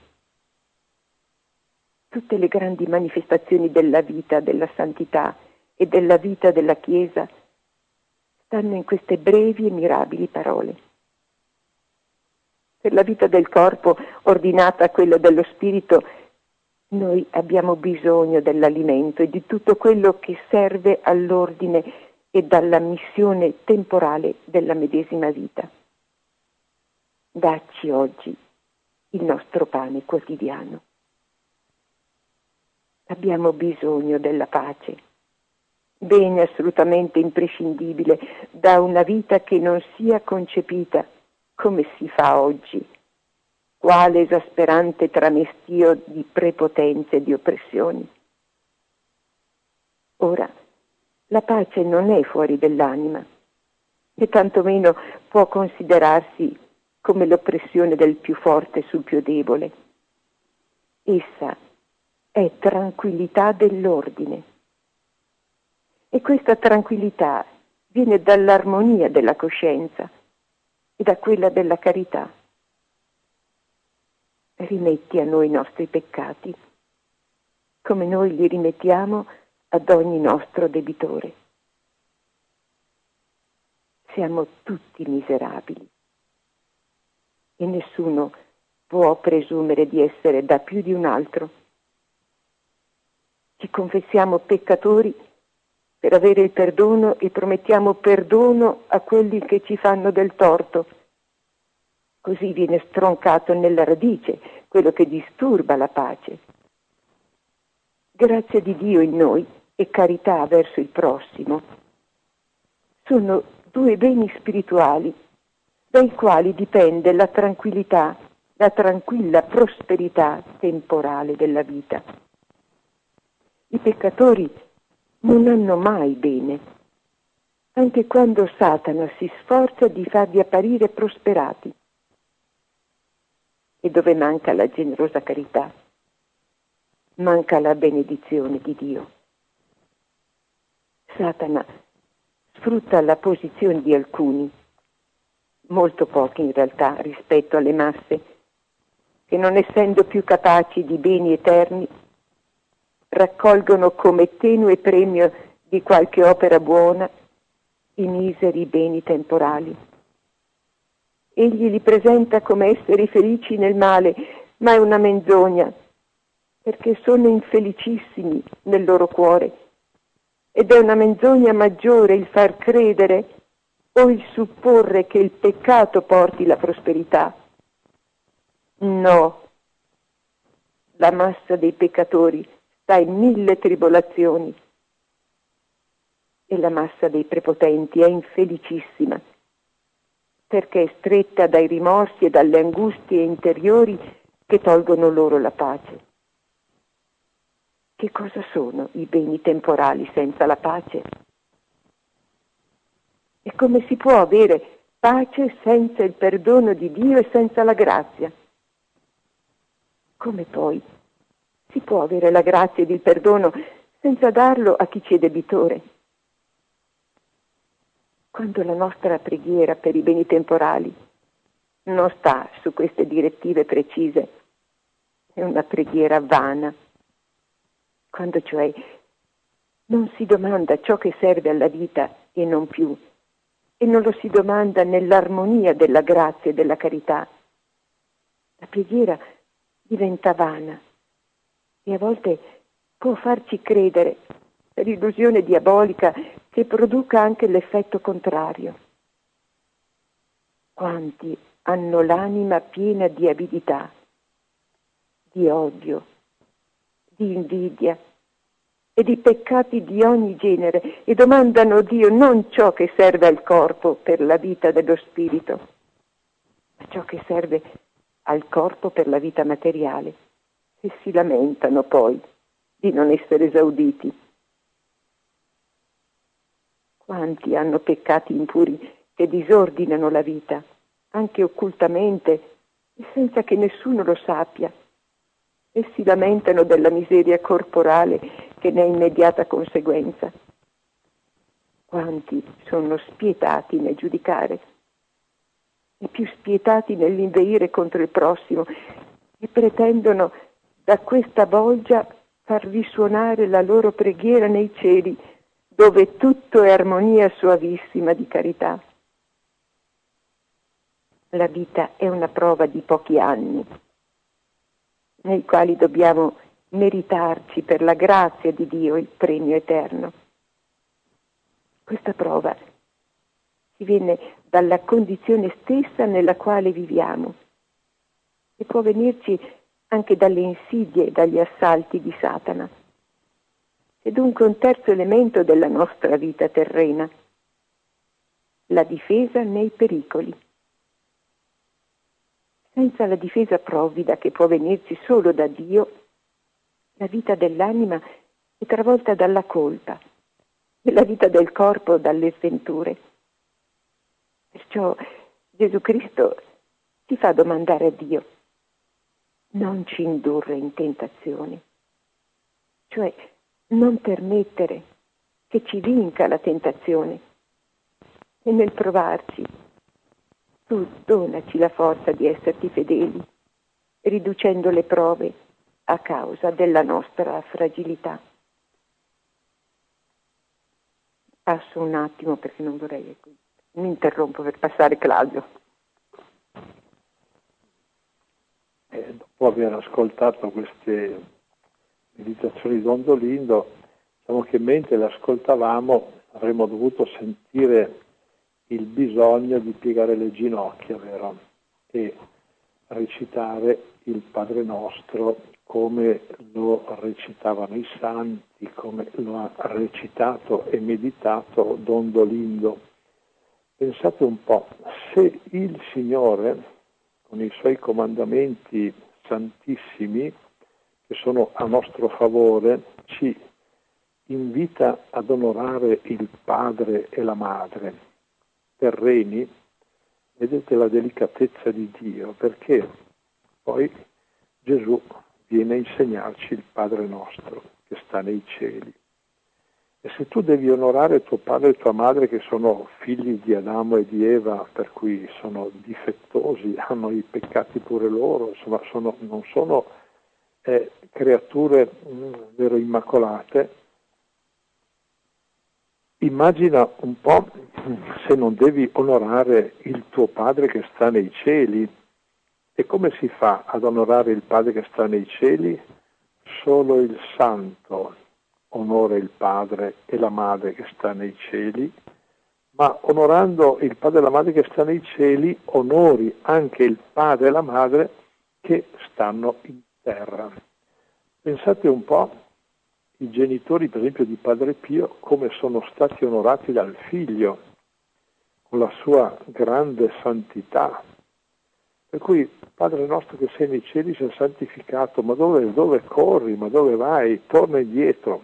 Speaker 2: Tutte le grandi manifestazioni della vita, della santità e della vita della Chiesa stanno in queste brevi e mirabili parole. Per la vita del corpo, ordinata a quella dello spirito, noi abbiamo bisogno dell'alimento e di tutto quello che serve all'ordine e dalla missione temporale della medesima vita. Dacci oggi il nostro pane quotidiano. Abbiamo bisogno della pace, bene assolutamente imprescindibile da una vita che non sia concepita come si fa oggi, quale esasperante tramestio di prepotenze e di oppressioni. Ora, la pace non è fuori dell'anima e tantomeno può considerarsi come l'oppressione del più forte sul più debole. Essa è tranquillità dell'ordine e questa tranquillità viene dall'armonia della coscienza e da quella della carità. Rimetti a noi i nostri peccati, come noi li rimettiamo ad ogni nostro debitore. Siamo tutti miserabili e nessuno può presumere di essere da più di un altro. Ci confessiamo peccatori per avere il perdono e promettiamo perdono a quelli che ci fanno del torto. Così viene stroncato nella radice quello che disturba la pace. grazia di Dio in noi e carità verso il prossimo sono due beni spirituali dai quali dipende la tranquillità, la tranquilla prosperità temporale della vita. I peccatori non hanno mai bene, anche quando Satana si sforza di farli apparire prosperati. E dove manca la generosa carità, manca la benedizione di Dio. Satana sfrutta la posizione di alcuni, molto pochi in realtà rispetto alle masse, che non essendo più capaci di beni eterni, raccolgono come tenue premio di qualche opera buona i miseri beni temporali. Egli li presenta come esseri felici nel male, ma è una menzogna, perché sono infelicissimi nel loro cuore. Ed è una menzogna maggiore il far credere o il supporre che il peccato porti la prosperità. No, la massa dei peccatori sta in 1000 tribolazioni e la massa dei prepotenti è infelicissima, perché è stretta dai rimorsi e dalle angustie interiori che tolgono loro la pace. Che cosa sono i beni temporali senza la pace? E come si può avere pace senza il perdono di Dio e senza la grazia? Come poi si può avere la grazia ed il perdono senza darlo a chi ci è debitore? Quando la nostra preghiera per i beni temporali non sta su queste direttive precise, è una preghiera vana. Quando cioè non si domanda ciò che serve alla vita e non più, e non lo si domanda nell'armonia della grazia e della carità, la preghiera diventa vana e a volte può farci credere, per illusione diabolica, che produca anche l'effetto contrario. Quanti hanno l'anima piena di avidità, di odio, di invidia e di peccati di ogni genere e domandano a Dio non ciò che serve al corpo per la vita dello spirito, ma ciò che serve al corpo per la vita materiale, e si lamentano poi di non essere esauditi. Quanti hanno peccati impuri che disordinano la vita, anche occultamente e senza che nessuno lo sappia, e si lamentano della miseria corporale che ne è immediata conseguenza. Quanti sono spietati nel giudicare e più spietati nell'inveire contro il prossimo e pretendono da questa bolgia far risuonare la loro preghiera nei cieli, dove tutto è armonia suavissima di carità. La vita è una prova di pochi anni, nei quali dobbiamo meritarci per la grazia di Dio il premio eterno. Questa prova ci viene dalla condizione stessa nella quale viviamo e può venirci anche dalle insidie e dagli assalti di Satana. È dunque un terzo elemento della nostra vita terrena, la difesa nei pericoli. Senza la difesa provvida che può venirci solo da Dio, la vita dell'anima è travolta dalla colpa e la vita del corpo dalle sventure. Perciò Gesù Cristo ci fa domandare a Dio: non ci indurre in tentazione, cioè non permettere che ci vinca la tentazione, e nel provarci tu donaci la forza di esserti fedeli, riducendo le prove a causa della nostra fragilità. Passo un attimo perché non vorrei, mi interrompo per passare Claudio.
Speaker 1: Dopo aver ascoltato queste meditazioni di Don Dolindo, diciamo che mentre le ascoltavamo avremmo dovuto sentire il bisogno di piegare le ginocchia, vero? E recitare il Padre Nostro come lo recitavano i santi, come lo ha recitato e meditato Don Dolindo. Pensate un po', se il Signore, con i suoi comandamenti santissimi, che sono a nostro favore, ci invita ad onorare il padre e la madre terreni, vedete la delicatezza di Dio, perché poi Gesù viene a insegnarci il Padre nostro che sta nei cieli. E se tu devi onorare tuo padre e tua madre, che sono figli di Adamo e di Eva, per cui sono difettosi, hanno i peccati pure loro, insomma non sono creature vero immacolate, immagina un po' se non devi onorare il tuo padre che sta nei cieli. E come si fa ad onorare il padre che sta nei cieli? Solo il santo onora il padre e la madre che sta nei cieli, ma onorando il padre e la madre che sta nei cieli, onori anche il padre e la madre che stanno in terra. Pensate un po', i genitori per esempio di Padre Pio come sono stati onorati dal figlio con la sua grande santità. Per cui Padre nostro che sei nei cieli sia santificato, ma dove corri, ma dove vai? Torna indietro.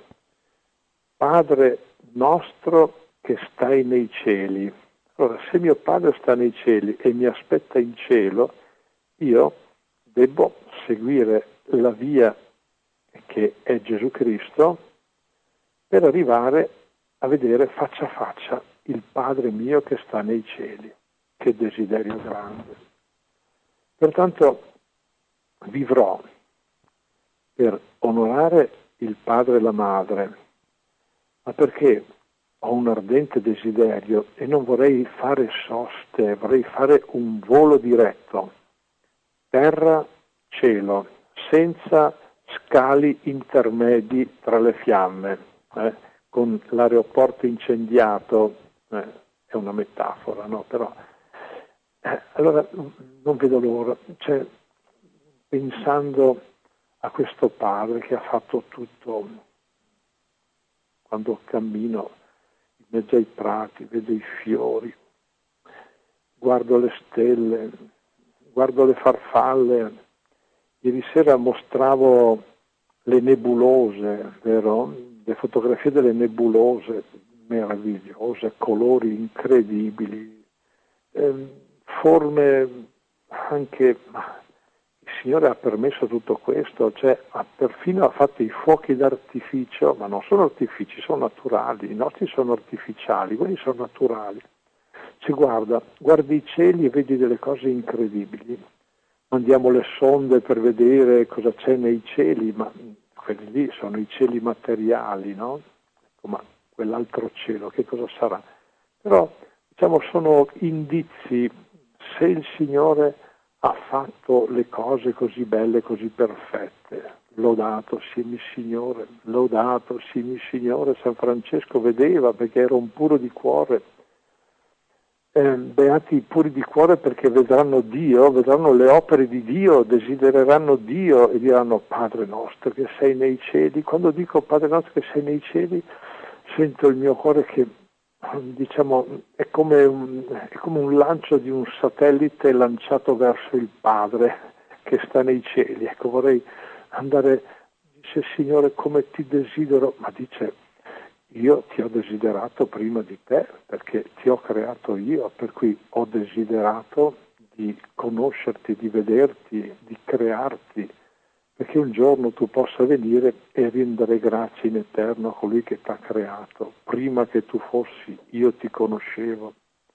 Speaker 1: Padre nostro che stai nei cieli. Allora, se mio padre sta nei cieli e mi aspetta in cielo, io devo seguire la via che è Gesù Cristo per arrivare a vedere faccia a faccia il Padre mio che sta nei cieli. Che desiderio grande. Pertanto vivrò per onorare il padre e la madre, ma perché ho un ardente desiderio e non vorrei fare soste, vorrei fare un volo diretto, terra-cielo, senza scali intermedi tra le fiamme, con l'aeroporto incendiato, è una metafora, no? Però allora non vedo l'ora, cioè, pensando a questo padre che ha fatto tutto, quando cammino in mezzo ai prati, vedo i fiori, guardo le stelle, guardo le farfalle. Ieri sera mostravo le nebulose, vero? Le fotografie delle nebulose meravigliose, colori incredibili, forme anche, il Signore ha permesso tutto questo, cioè perfino ha fatto i fuochi d'artificio, ma non sono artifici, sono naturali, i nostri sono artificiali, quelli sono naturali. Ci guardi i cieli e vedi delle cose incredibili, mandiamo le sonde per vedere cosa c'è nei cieli, ma quelli lì sono i cieli materiali, no? Ecco, ma quell'altro cielo che cosa sarà? Però diciamo sono indizi. Se il Signore ha fatto le cose così belle, così perfette, lodato sia il Signore, lodato sia il Signore. San Francesco vedeva perché era un puro di cuore, beati i puri di cuore perché vedranno Dio, vedranno le opere di Dio, desidereranno Dio e diranno Padre nostro che sei nei cieli. Quando dico Padre nostro che sei nei cieli, sento il mio cuore che diciamo è come un lancio di un satellite lanciato verso il Padre che sta nei cieli. Ecco, vorrei andare, dice Signore come ti desidero, ma dice io ti ho desiderato prima di te perché ti ho creato io, per cui ho desiderato di conoscerti, di vederti, di crearti, perché un giorno tu possa venire e rendere grazie in eterno a colui che ti ha creato. Prima che tu fossi, io ti conoscevo.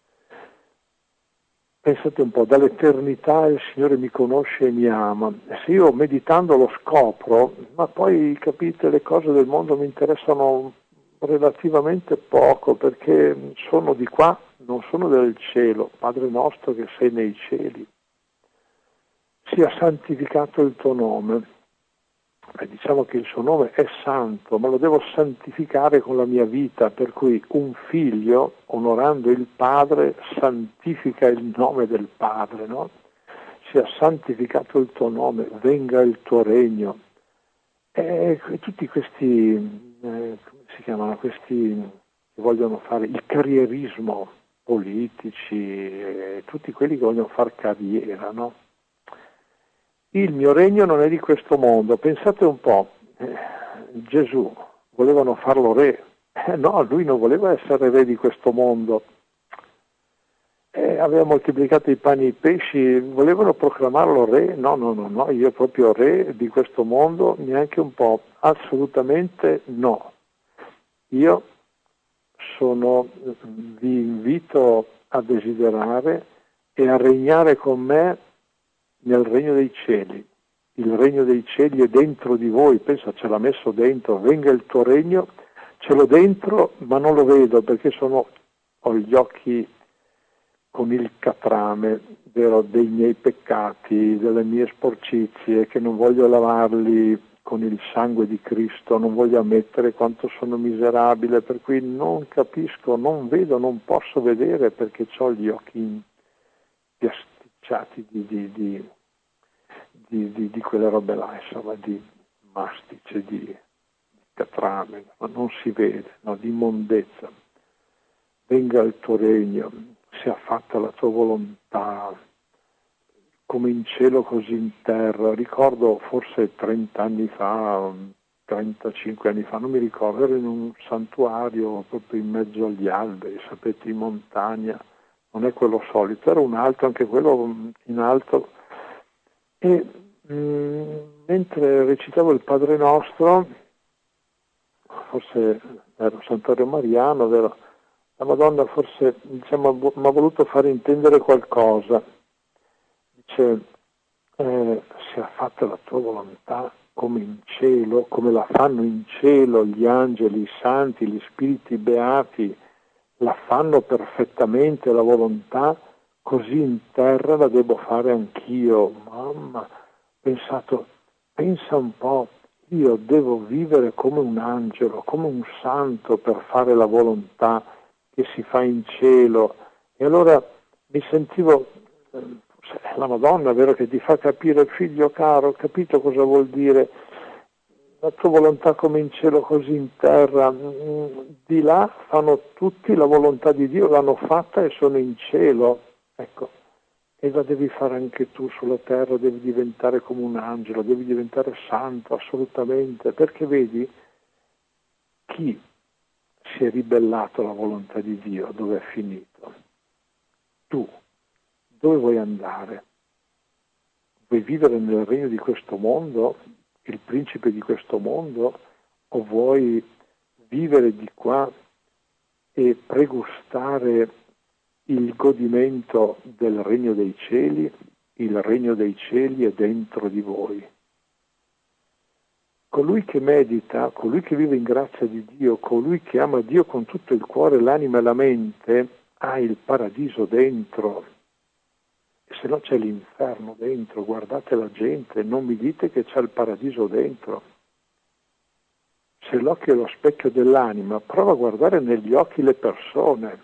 Speaker 1: Pensate un po', dall'eternità il Signore mi conosce e mi ama. E se io meditando lo scopro, ma poi capite le cose del mondo mi interessano relativamente poco, perché sono di qua, non sono del cielo. Padre nostro che sei nei cieli, sia santificato il tuo nome. Diciamo che il suo nome è santo, ma lo devo santificare con la mia vita, per cui un figlio, onorando il padre, santifica il nome del padre, no? Sia santificato il tuo nome, venga il tuo regno. tutti questi, come si chiamano, questi che vogliono fare il carrierismo, politici, tutti quelli che vogliono fare carriera, no? Il mio regno non è di questo mondo. Pensate un po', Gesù volevano farlo re, no, lui non voleva essere re di questo mondo. Aveva moltiplicato i pani e i pesci, volevano proclamarlo re? No, io proprio re di questo mondo, neanche un po', assolutamente no. Io vi invito a desiderare e a regnare con me nel regno dei cieli. Il regno dei cieli è dentro di voi, pensa, ce l'ha messo dentro, venga il tuo regno, ce l'ho dentro ma non lo vedo perché ho gli occhi con il catrame, vero, dei miei peccati, delle mie sporcizie, che non voglio lavarli con il sangue di Cristo, non voglio ammettere quanto sono miserabile, per cui non capisco, non vedo, non posso vedere perché ho gli occhi piasticciati di quelle robe là, insomma, di mastice, di catrame, ma non si vede, no, di immondezza. Venga il tuo regno, sia fatta la tua volontà, come in cielo così in terra. Ricordo forse 30 anni fa, 35 anni fa, non mi ricordo, ero in un santuario proprio in mezzo agli alberi, sapete, in montagna, non è quello solito, era un altro, anche quello in alto, e mentre recitavo il Padre Nostro, forse ero Santuario Mariano, vero? La Madonna forse, diciamo, mi ha voluto fare intendere qualcosa. Dice, sia fatta la tua volontà come in cielo, come la fanno in cielo gli angeli, i santi, gli spiriti beati, la fanno perfettamente la volontà, così in terra la devo fare anch'io. Mamma, ho pensato, pensa un po', io devo vivere come un angelo, come un santo per fare la volontà che si fa in cielo. E allora mi sentivo, la Madonna, vero, che ti fa capire, figlio caro, ho capito cosa vuol dire la tua volontà come in cielo così in terra. Di là fanno tutti la volontà di Dio, l'hanno fatta e sono in cielo, ecco, e la devi fare anche tu sulla terra, devi diventare come un angelo, devi diventare santo assolutamente, perché vedi chi si è ribellato alla volontà di Dio, dove è finito? Tu, dove vuoi andare? Vuoi vivere nel regno di questo mondo, il principe di questo mondo, o vuoi vivere di qua e pregustare il godimento del regno dei cieli? Il regno dei cieli è dentro di voi. Colui che medita, colui che vive in grazia di Dio, colui che ama Dio con tutto il cuore, l'anima e la mente, ha il paradiso dentro. E se no c'è l'inferno dentro. Guardate la gente, non mi dite che c'è il paradiso dentro. Se l'occhio è lo specchio dell'anima, prova a guardare negli occhi le persone.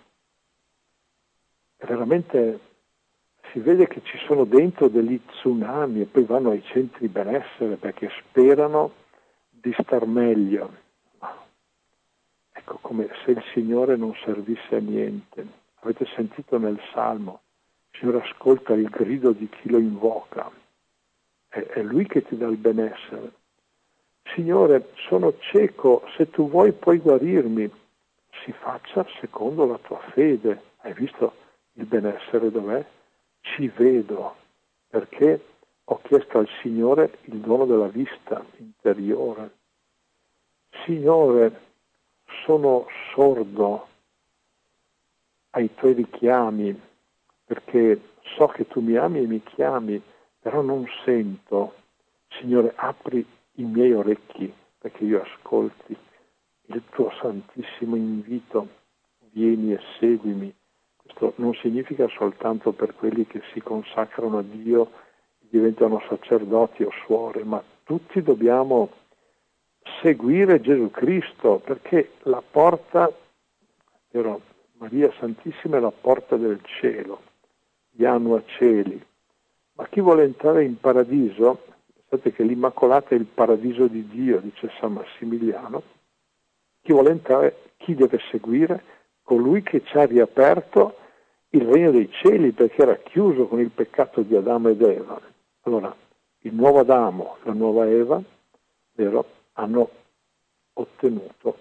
Speaker 1: E veramente si vede che ci sono dentro degli tsunami e poi vanno ai centri benessere perché sperano di star meglio. Ecco, come se il Signore non servisse a niente. Avete sentito nel Salmo, il Signore ascolta il grido di chi lo invoca. È Lui che ti dà il benessere. Signore, sono cieco, se tu vuoi puoi guarirmi. Si faccia secondo la tua fede. Hai visto il benessere dov'è? Ci vedo, perché ho chiesto al Signore il dono della vista interiore. Signore, sono sordo ai tuoi richiami, perché so che tu mi ami e mi chiami, però non sento. Signore, apri i miei orecchi perché io ascolti il tuo santissimo invito, vieni e seguimi. Questo non significa soltanto per quelli che si consacrano a Dio, diventano sacerdoti o suore, ma tutti dobbiamo seguire Gesù Cristo, perché la porta, vero, Maria Santissima è la porta del cielo, gli annua cieli, ma chi vuole entrare in paradiso, Sapete che l'Immacolata è il paradiso di Dio, dice San Massimiliano. Chi vuole entrare, chi deve seguire? Colui che ci ha riaperto il regno dei cieli, perché era chiuso con il peccato di Adamo ed Eva. Allora, il nuovo Adamo, la nuova Eva, vero, hanno ottenuto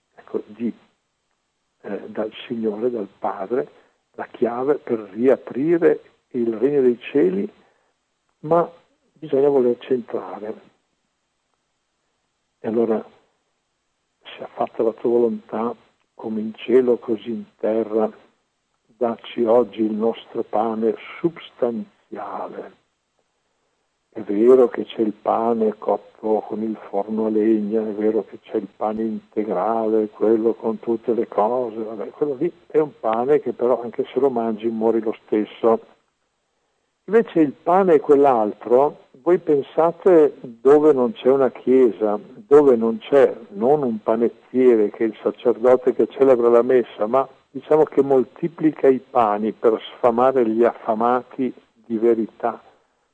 Speaker 1: dal Signore, dal Padre, la chiave per riaprire il regno dei cieli, ma bisogna volerci entrare. E allora, sia fatta la tua volontà, come in cielo così in terra, dacci oggi il nostro pane substanziale. È vero che c'è il pane cotto con il forno a legna, è vero che c'è il pane integrale, quello con tutte le cose, vabbè, quello lì è un pane che però anche se lo mangi muori lo stesso. Invece il pane è quell'altro, voi pensate dove non c'è una chiesa, dove non c'è non un panettiere che è il sacerdote che celebra la messa, ma diciamo che moltiplica i pani per sfamare gli affamati di verità.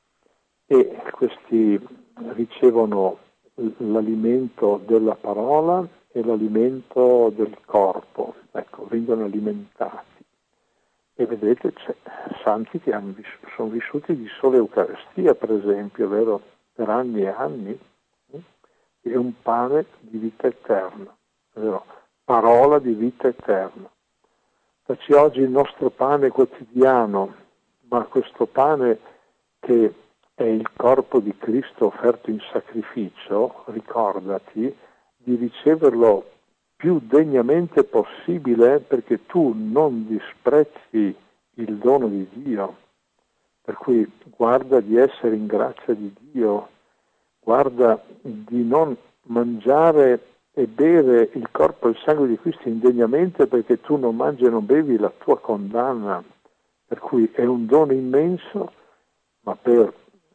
Speaker 1: E questi ricevono l'alimento della parola e l'alimento del corpo, ecco, vengono alimentati. E vedete, c'è santi che sono vissuti di sola Eucaristia, per esempio, vero? Per anni e anni, è un pane di vita eterna, vero? Parola di vita eterna. Dacci oggi il nostro pane quotidiano, ma questo pane che è il corpo di Cristo offerto in sacrificio, ricordati di riceverlo più degnamente possibile, perché tu non disprezzi il dono di Dio, per cui guarda di essere in grazia di Dio, guarda di non mangiare e bere il corpo e il sangue di Cristo indegnamente, perché tu non mangi e non bevi la tua condanna, per cui è un dono immenso, ma per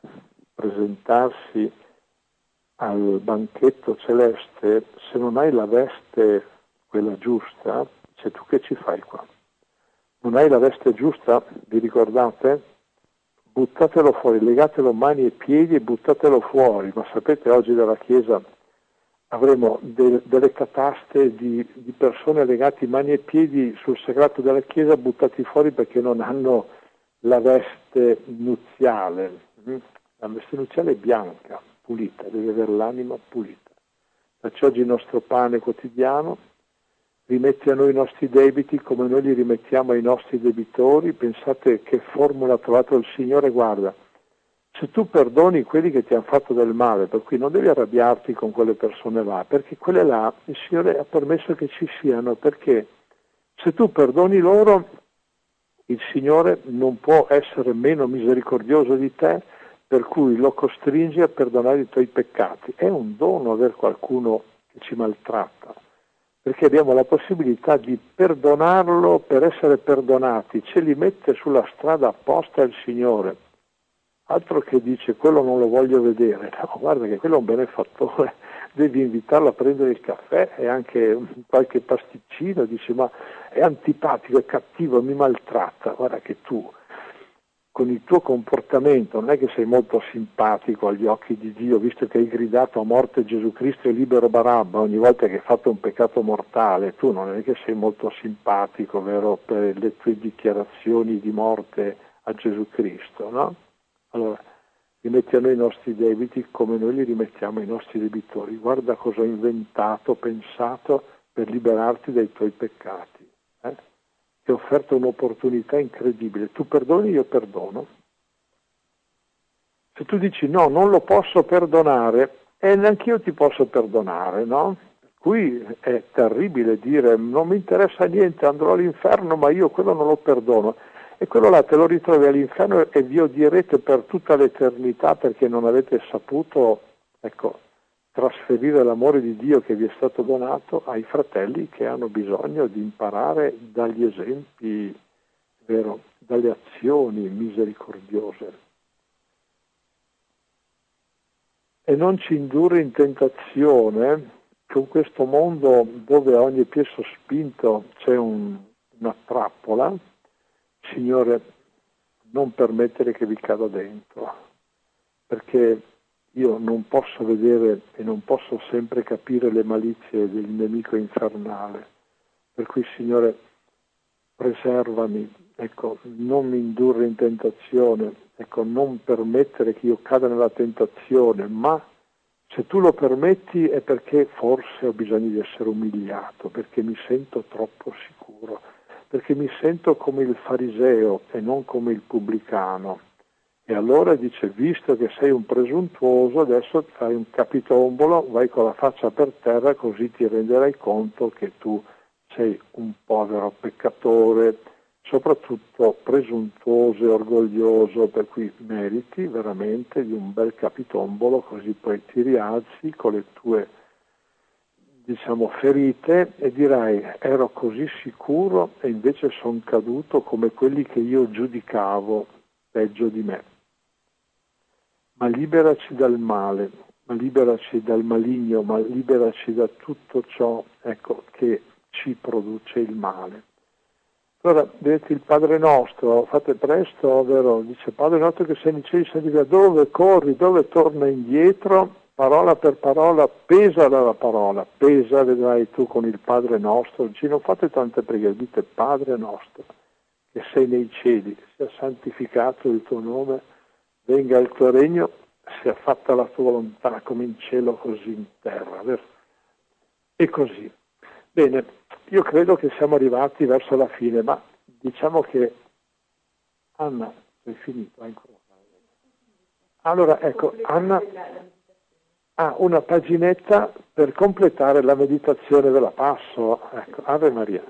Speaker 1: presentarsi al banchetto celeste, se non hai la veste, quella giusta, dice tu che ci fai qua? Non hai la veste giusta, vi ricordate? Buttatelo fuori, legatelo mani e piedi e buttatelo fuori. Ma sapete, oggi dalla Chiesa avremo delle cataste di persone legate mani e piedi sul sagrato della Chiesa, buttati fuori perché non hanno la veste nuziale. La veste nuziale è bianca, pulita, deve avere l'anima pulita. Dacci oggi il nostro pane quotidiano, rimetti a noi i nostri debiti come noi li rimettiamo ai nostri debitori. Pensate che formula ha trovato il Signore, guarda, se tu perdoni quelli che ti hanno fatto del male, per cui non devi arrabbiarti con quelle persone là, perché quelle là il Signore ha permesso che ci siano, perché se tu perdoni loro, il Signore non può essere meno misericordioso di te, per cui lo costringi a perdonare i tuoi peccati. È un dono aver qualcuno che ci maltratta, perché abbiamo la possibilità di perdonarlo per essere perdonati, ce li mette sulla strada apposta il Signore. Altro che dice quello non lo voglio vedere, no, guarda che quello è un benefattore, devi invitarlo a prendere il caffè e anche qualche pasticcino, dice ma è antipatico, è cattivo, mi maltratta, guarda che tu con il tuo comportamento non è che sei molto simpatico agli occhi di Dio, visto che hai gridato a morte Gesù Cristo e libero Barabba ogni volta che hai fatto un peccato mortale, tu non è che sei molto simpatico, vero, per le tue dichiarazioni di morte a Gesù Cristo, no? Allora, rimetti a noi i nostri debiti come noi li rimettiamo ai nostri debitori. Guarda cosa ho inventato, pensato per liberarti dai tuoi peccati. Ti ho offerto un'opportunità incredibile. Tu perdoni, io perdono. Se tu dici no, non lo posso perdonare, neanch'io ti posso perdonare, no? Per cui è terribile dire non mi interessa niente, andrò all'inferno, ma io quello non lo perdono. E quello là te lo ritrovi all'inferno e vi odierete per tutta l'eternità perché non avete saputo, ecco, trasferire l'amore di Dio che vi è stato donato ai fratelli che hanno bisogno di imparare dagli esempi, vero, dalle azioni misericordiose. E non ci indurre in tentazione con questo mondo dove a ogni piè sospinto c'è una trappola. Signore, non permettere che vi cada dentro, perché io non posso vedere e non posso sempre capire le malizie del nemico infernale. Per cui, Signore, preservami, ecco, non mi indurre in tentazione, ecco, non permettere che io cada nella tentazione, ma se tu lo permetti è perché forse ho bisogno di essere umiliato, perché mi sento troppo sicuro, perché mi sento come il fariseo e non come il pubblicano. E allora dice, visto che sei un presuntuoso, adesso fai un capitombolo, vai con la faccia per terra, così ti renderai conto che tu sei un povero peccatore, soprattutto presuntuoso e orgoglioso, per cui meriti veramente di un bel capitombolo, così poi ti rialzi con le tue, diciamo, ferite e dirai, ero così sicuro e invece sono caduto come quelli che io giudicavo peggio di me. Ma liberaci dal male, ma liberaci dal maligno, ma liberaci da tutto ciò, ecco, che ci produce il male. Allora, vedete il Padre nostro, fate presto, vero? Dice, Padre nostro che sei nei cieli, santificato, dove corri, dove torna indietro, parola per parola, pesa la parola, pesa, vedrai tu con il Padre nostro, dice, non fate tante preghiere, dite Padre nostro, che sei nei cieli, sia santificato il tuo nome, venga il tuo regno, sia fatta la tua volontà come in cielo così in terra, vero? E così. Bene, io credo che siamo arrivati verso la fine, ma diciamo che Anna, hai finito ancora. Allora ecco, Anna ha una paginetta per completare la meditazione, ve la passo. Ecco, Ave Maria.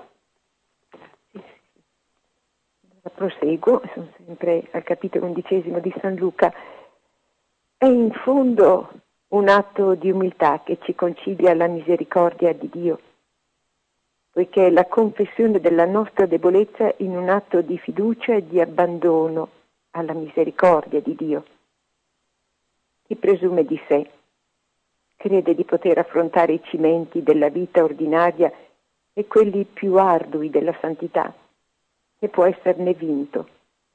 Speaker 2: Proseguo, sono sempre al capitolo 11 di San Luca. È in fondo un atto di umiltà che ci concilia alla misericordia di Dio, poiché è la confessione della nostra debolezza in un atto di fiducia e di abbandono alla misericordia di Dio. Chi presume di sé crede di poter affrontare i cimenti della vita ordinaria e quelli più ardui della santità, e può esserne vinto.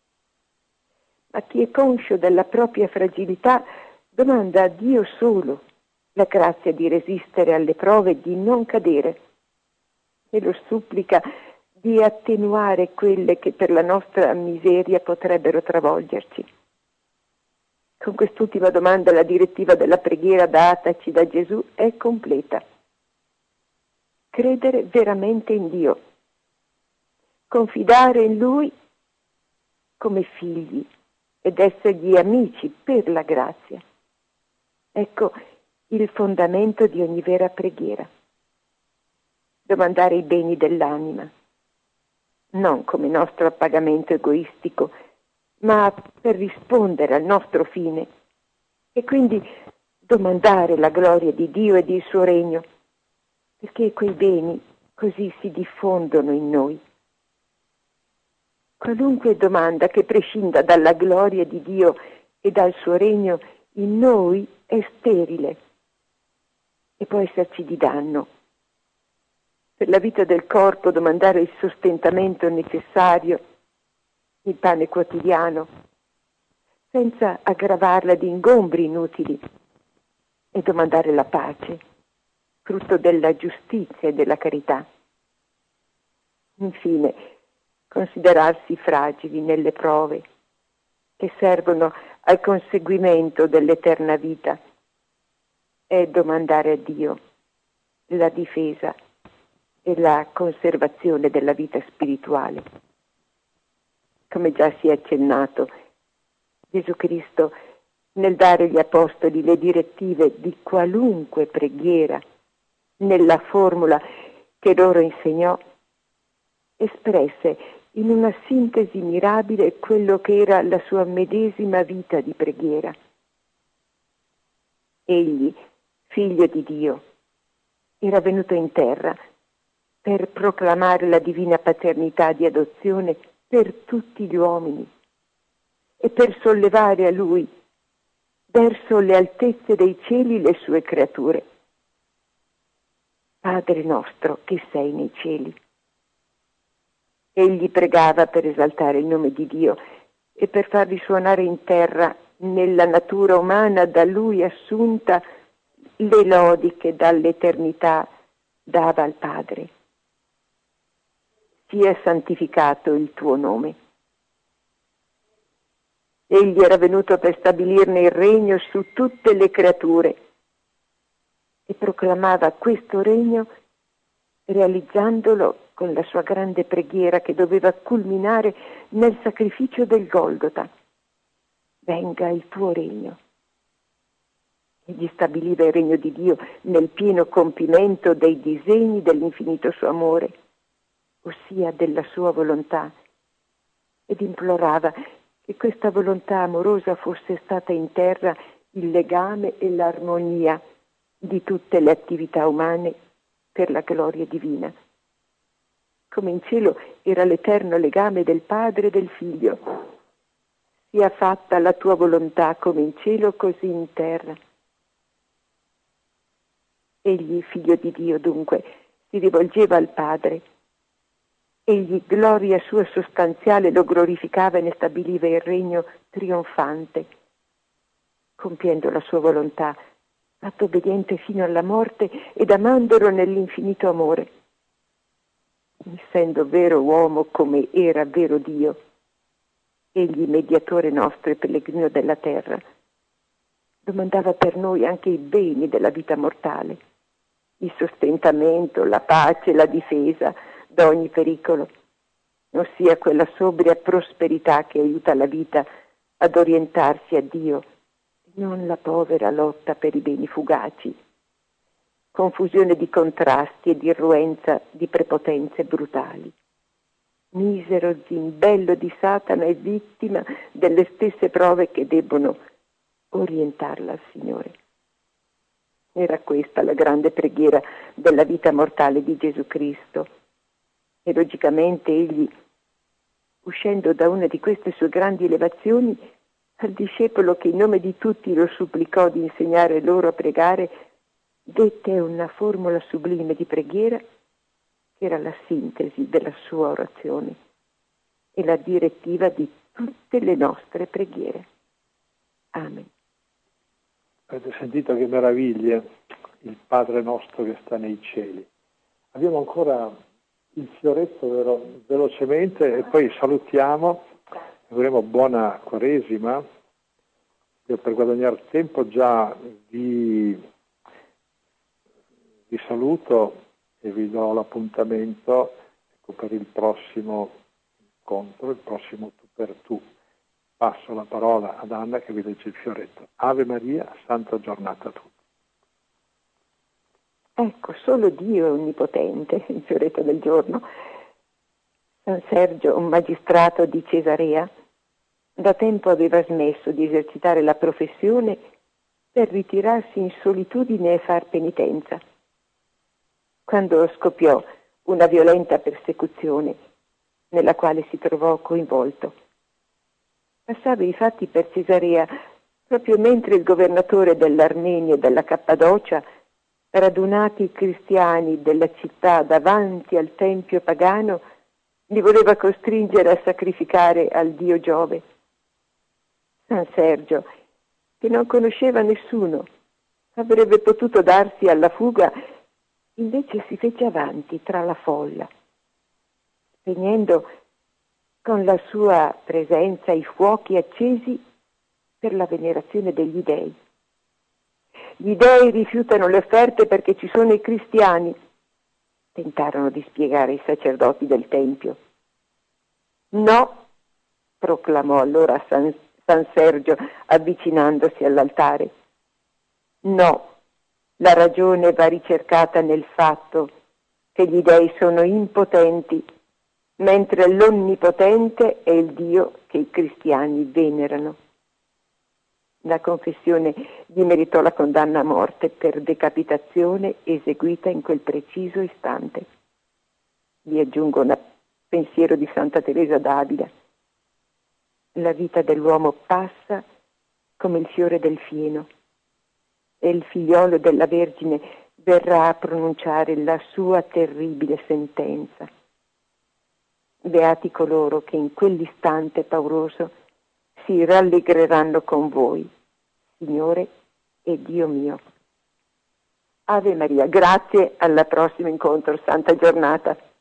Speaker 2: Ma chi è conscio della propria fragilità domanda a Dio solo la grazia di resistere alle prove e di non cadere, e lo supplica di attenuare quelle che per la nostra miseria potrebbero travolgerci. Con quest'ultima domanda la direttiva della preghiera dataci da Gesù è completa. Credere veramente in Dio, confidare in Lui come figli ed essergli amici per la grazia. Ecco il fondamento di ogni vera preghiera. Domandare i beni dell'anima, non come nostro appagamento egoistico, ma per rispondere al nostro fine, e quindi domandare la gloria di Dio e del suo regno, perché quei beni così si diffondono in noi. Qualunque domanda che prescinda dalla gloria di Dio e dal suo regno in noi è sterile e può esserci di danno. Per la vita del corpo domandare il sostentamento necessario, il pane quotidiano, senza aggravarla di ingombri inutili, e domandare la pace, frutto della giustizia e della carità. Infine, considerarsi fragili nelle prove che servono al conseguimento dell'eterna vita e domandare a Dio la difesa e la conservazione della vita spirituale. Come già si è accennato, Gesù Cristo, nel dare agli Apostoli le direttive di qualunque preghiera, nella formula che loro insegnò, espresse in una sintesi mirabile quello che era la sua medesima vita di preghiera. Egli, figlio di Dio, era venuto in terra per proclamare la divina paternità di adozione per tutti gli uomini e per sollevare a Lui verso le altezze dei cieli le sue creature. Padre nostro che sei nei cieli. Egli pregava per esaltare il nome di Dio e per far risuonare in terra nella natura umana da Lui assunta le lodi che dall'eternità dava al Padre. Sia santificato il tuo nome. Egli era venuto per stabilirne il regno su tutte le creature e proclamava questo regno realizzandolo con la sua grande preghiera che doveva culminare nel sacrificio del Golgota. Venga il tuo regno. Egli stabiliva il regno di Dio nel pieno compimento dei disegni dell'infinito suo amore, ossia della sua volontà, ed implorava che questa volontà amorosa fosse stata in terra il legame e l'armonia di tutte le attività umane per la gloria divina. Come in cielo era l'eterno legame del Padre e del Figlio. Sia fatta la tua volontà come in cielo così in terra. Egli, figlio di Dio, dunque, si rivolgeva al Padre. Egli, gloria sua sostanziale, lo glorificava e ne stabiliva il regno trionfante, compiendo la sua volontà, fatto obbediente fino alla morte ed amandolo nell'infinito amore. Essendo vero uomo come era vero Dio, egli, mediatore nostro e pellegrino della terra, domandava per noi anche i beni della vita mortale, il sostentamento, la pace, la difesa da ogni pericolo, ossia quella sobria prosperità che aiuta la vita ad orientarsi a Dio, non la povera lotta per i beni fugaci, confusione di contrasti e di irruenza di prepotenze brutali. Misero zimbello di Satana e vittima delle stesse prove che debbono orientarla al Signore. Era questa la grande preghiera della vita mortale di Gesù Cristo. E logicamente egli, uscendo da una di queste sue grandi elevazioni, al discepolo che in nome di tutti lo supplicò di insegnare loro a pregare, dette una formula sublime di preghiera che era la sintesi della sua orazione e la direttiva di tutte le nostre preghiere. Amen.
Speaker 1: Avete sentito che meraviglie, il Padre nostro che sta nei cieli. Abbiamo ancora il fioretto velocemente e poi salutiamo, avremo buona Quaresima. Io per guadagnare tempo già vi saluto e vi do l'appuntamento per il prossimo incontro, il prossimo tu per tu. Passo la parola ad Anna che vi legge il fioretto. Ave Maria, santa giornata a tutti.
Speaker 2: Ecco, solo Dio è onnipotente, il fioretto del giorno. San Sergio, un magistrato di Cesarea, da tempo aveva smesso di esercitare la professione per ritirarsi in solitudine e far penitenza. Quando scoppiò una violenta persecuzione nella quale si trovò coinvolto. Passava infatti per Cesarea proprio mentre il governatore dell'Armenia e della Cappadocia, radunati i cristiani della città davanti al tempio pagano, li voleva costringere a sacrificare al dio Giove. San Sergio, che non conosceva nessuno, avrebbe potuto darsi alla fuga, invece si fece avanti tra la folla, spegnendo con la sua presenza i fuochi accesi per la venerazione degli dei. Gli dei rifiutano le offerte perché ci sono i cristiani, tentarono di spiegare i sacerdoti del Tempio. No, proclamò allora San Sergio avvicinandosi all'altare. No, la ragione va ricercata nel fatto che gli dei sono impotenti, mentre l'Onnipotente è il Dio che i cristiani venerano. La confessione gli meritò la condanna a morte per decapitazione eseguita in quel preciso istante. Vi aggiungo un pensiero di Santa Teresa d'Avila. La vita dell'uomo passa come il fiore del fieno e il figliolo della Vergine verrà a pronunciare la sua terribile sentenza. Beati coloro che in quell'istante pauroso si rallegreranno con voi. Signore e Dio mio. Ave Maria, grazie, alla prossima incontro, santa giornata.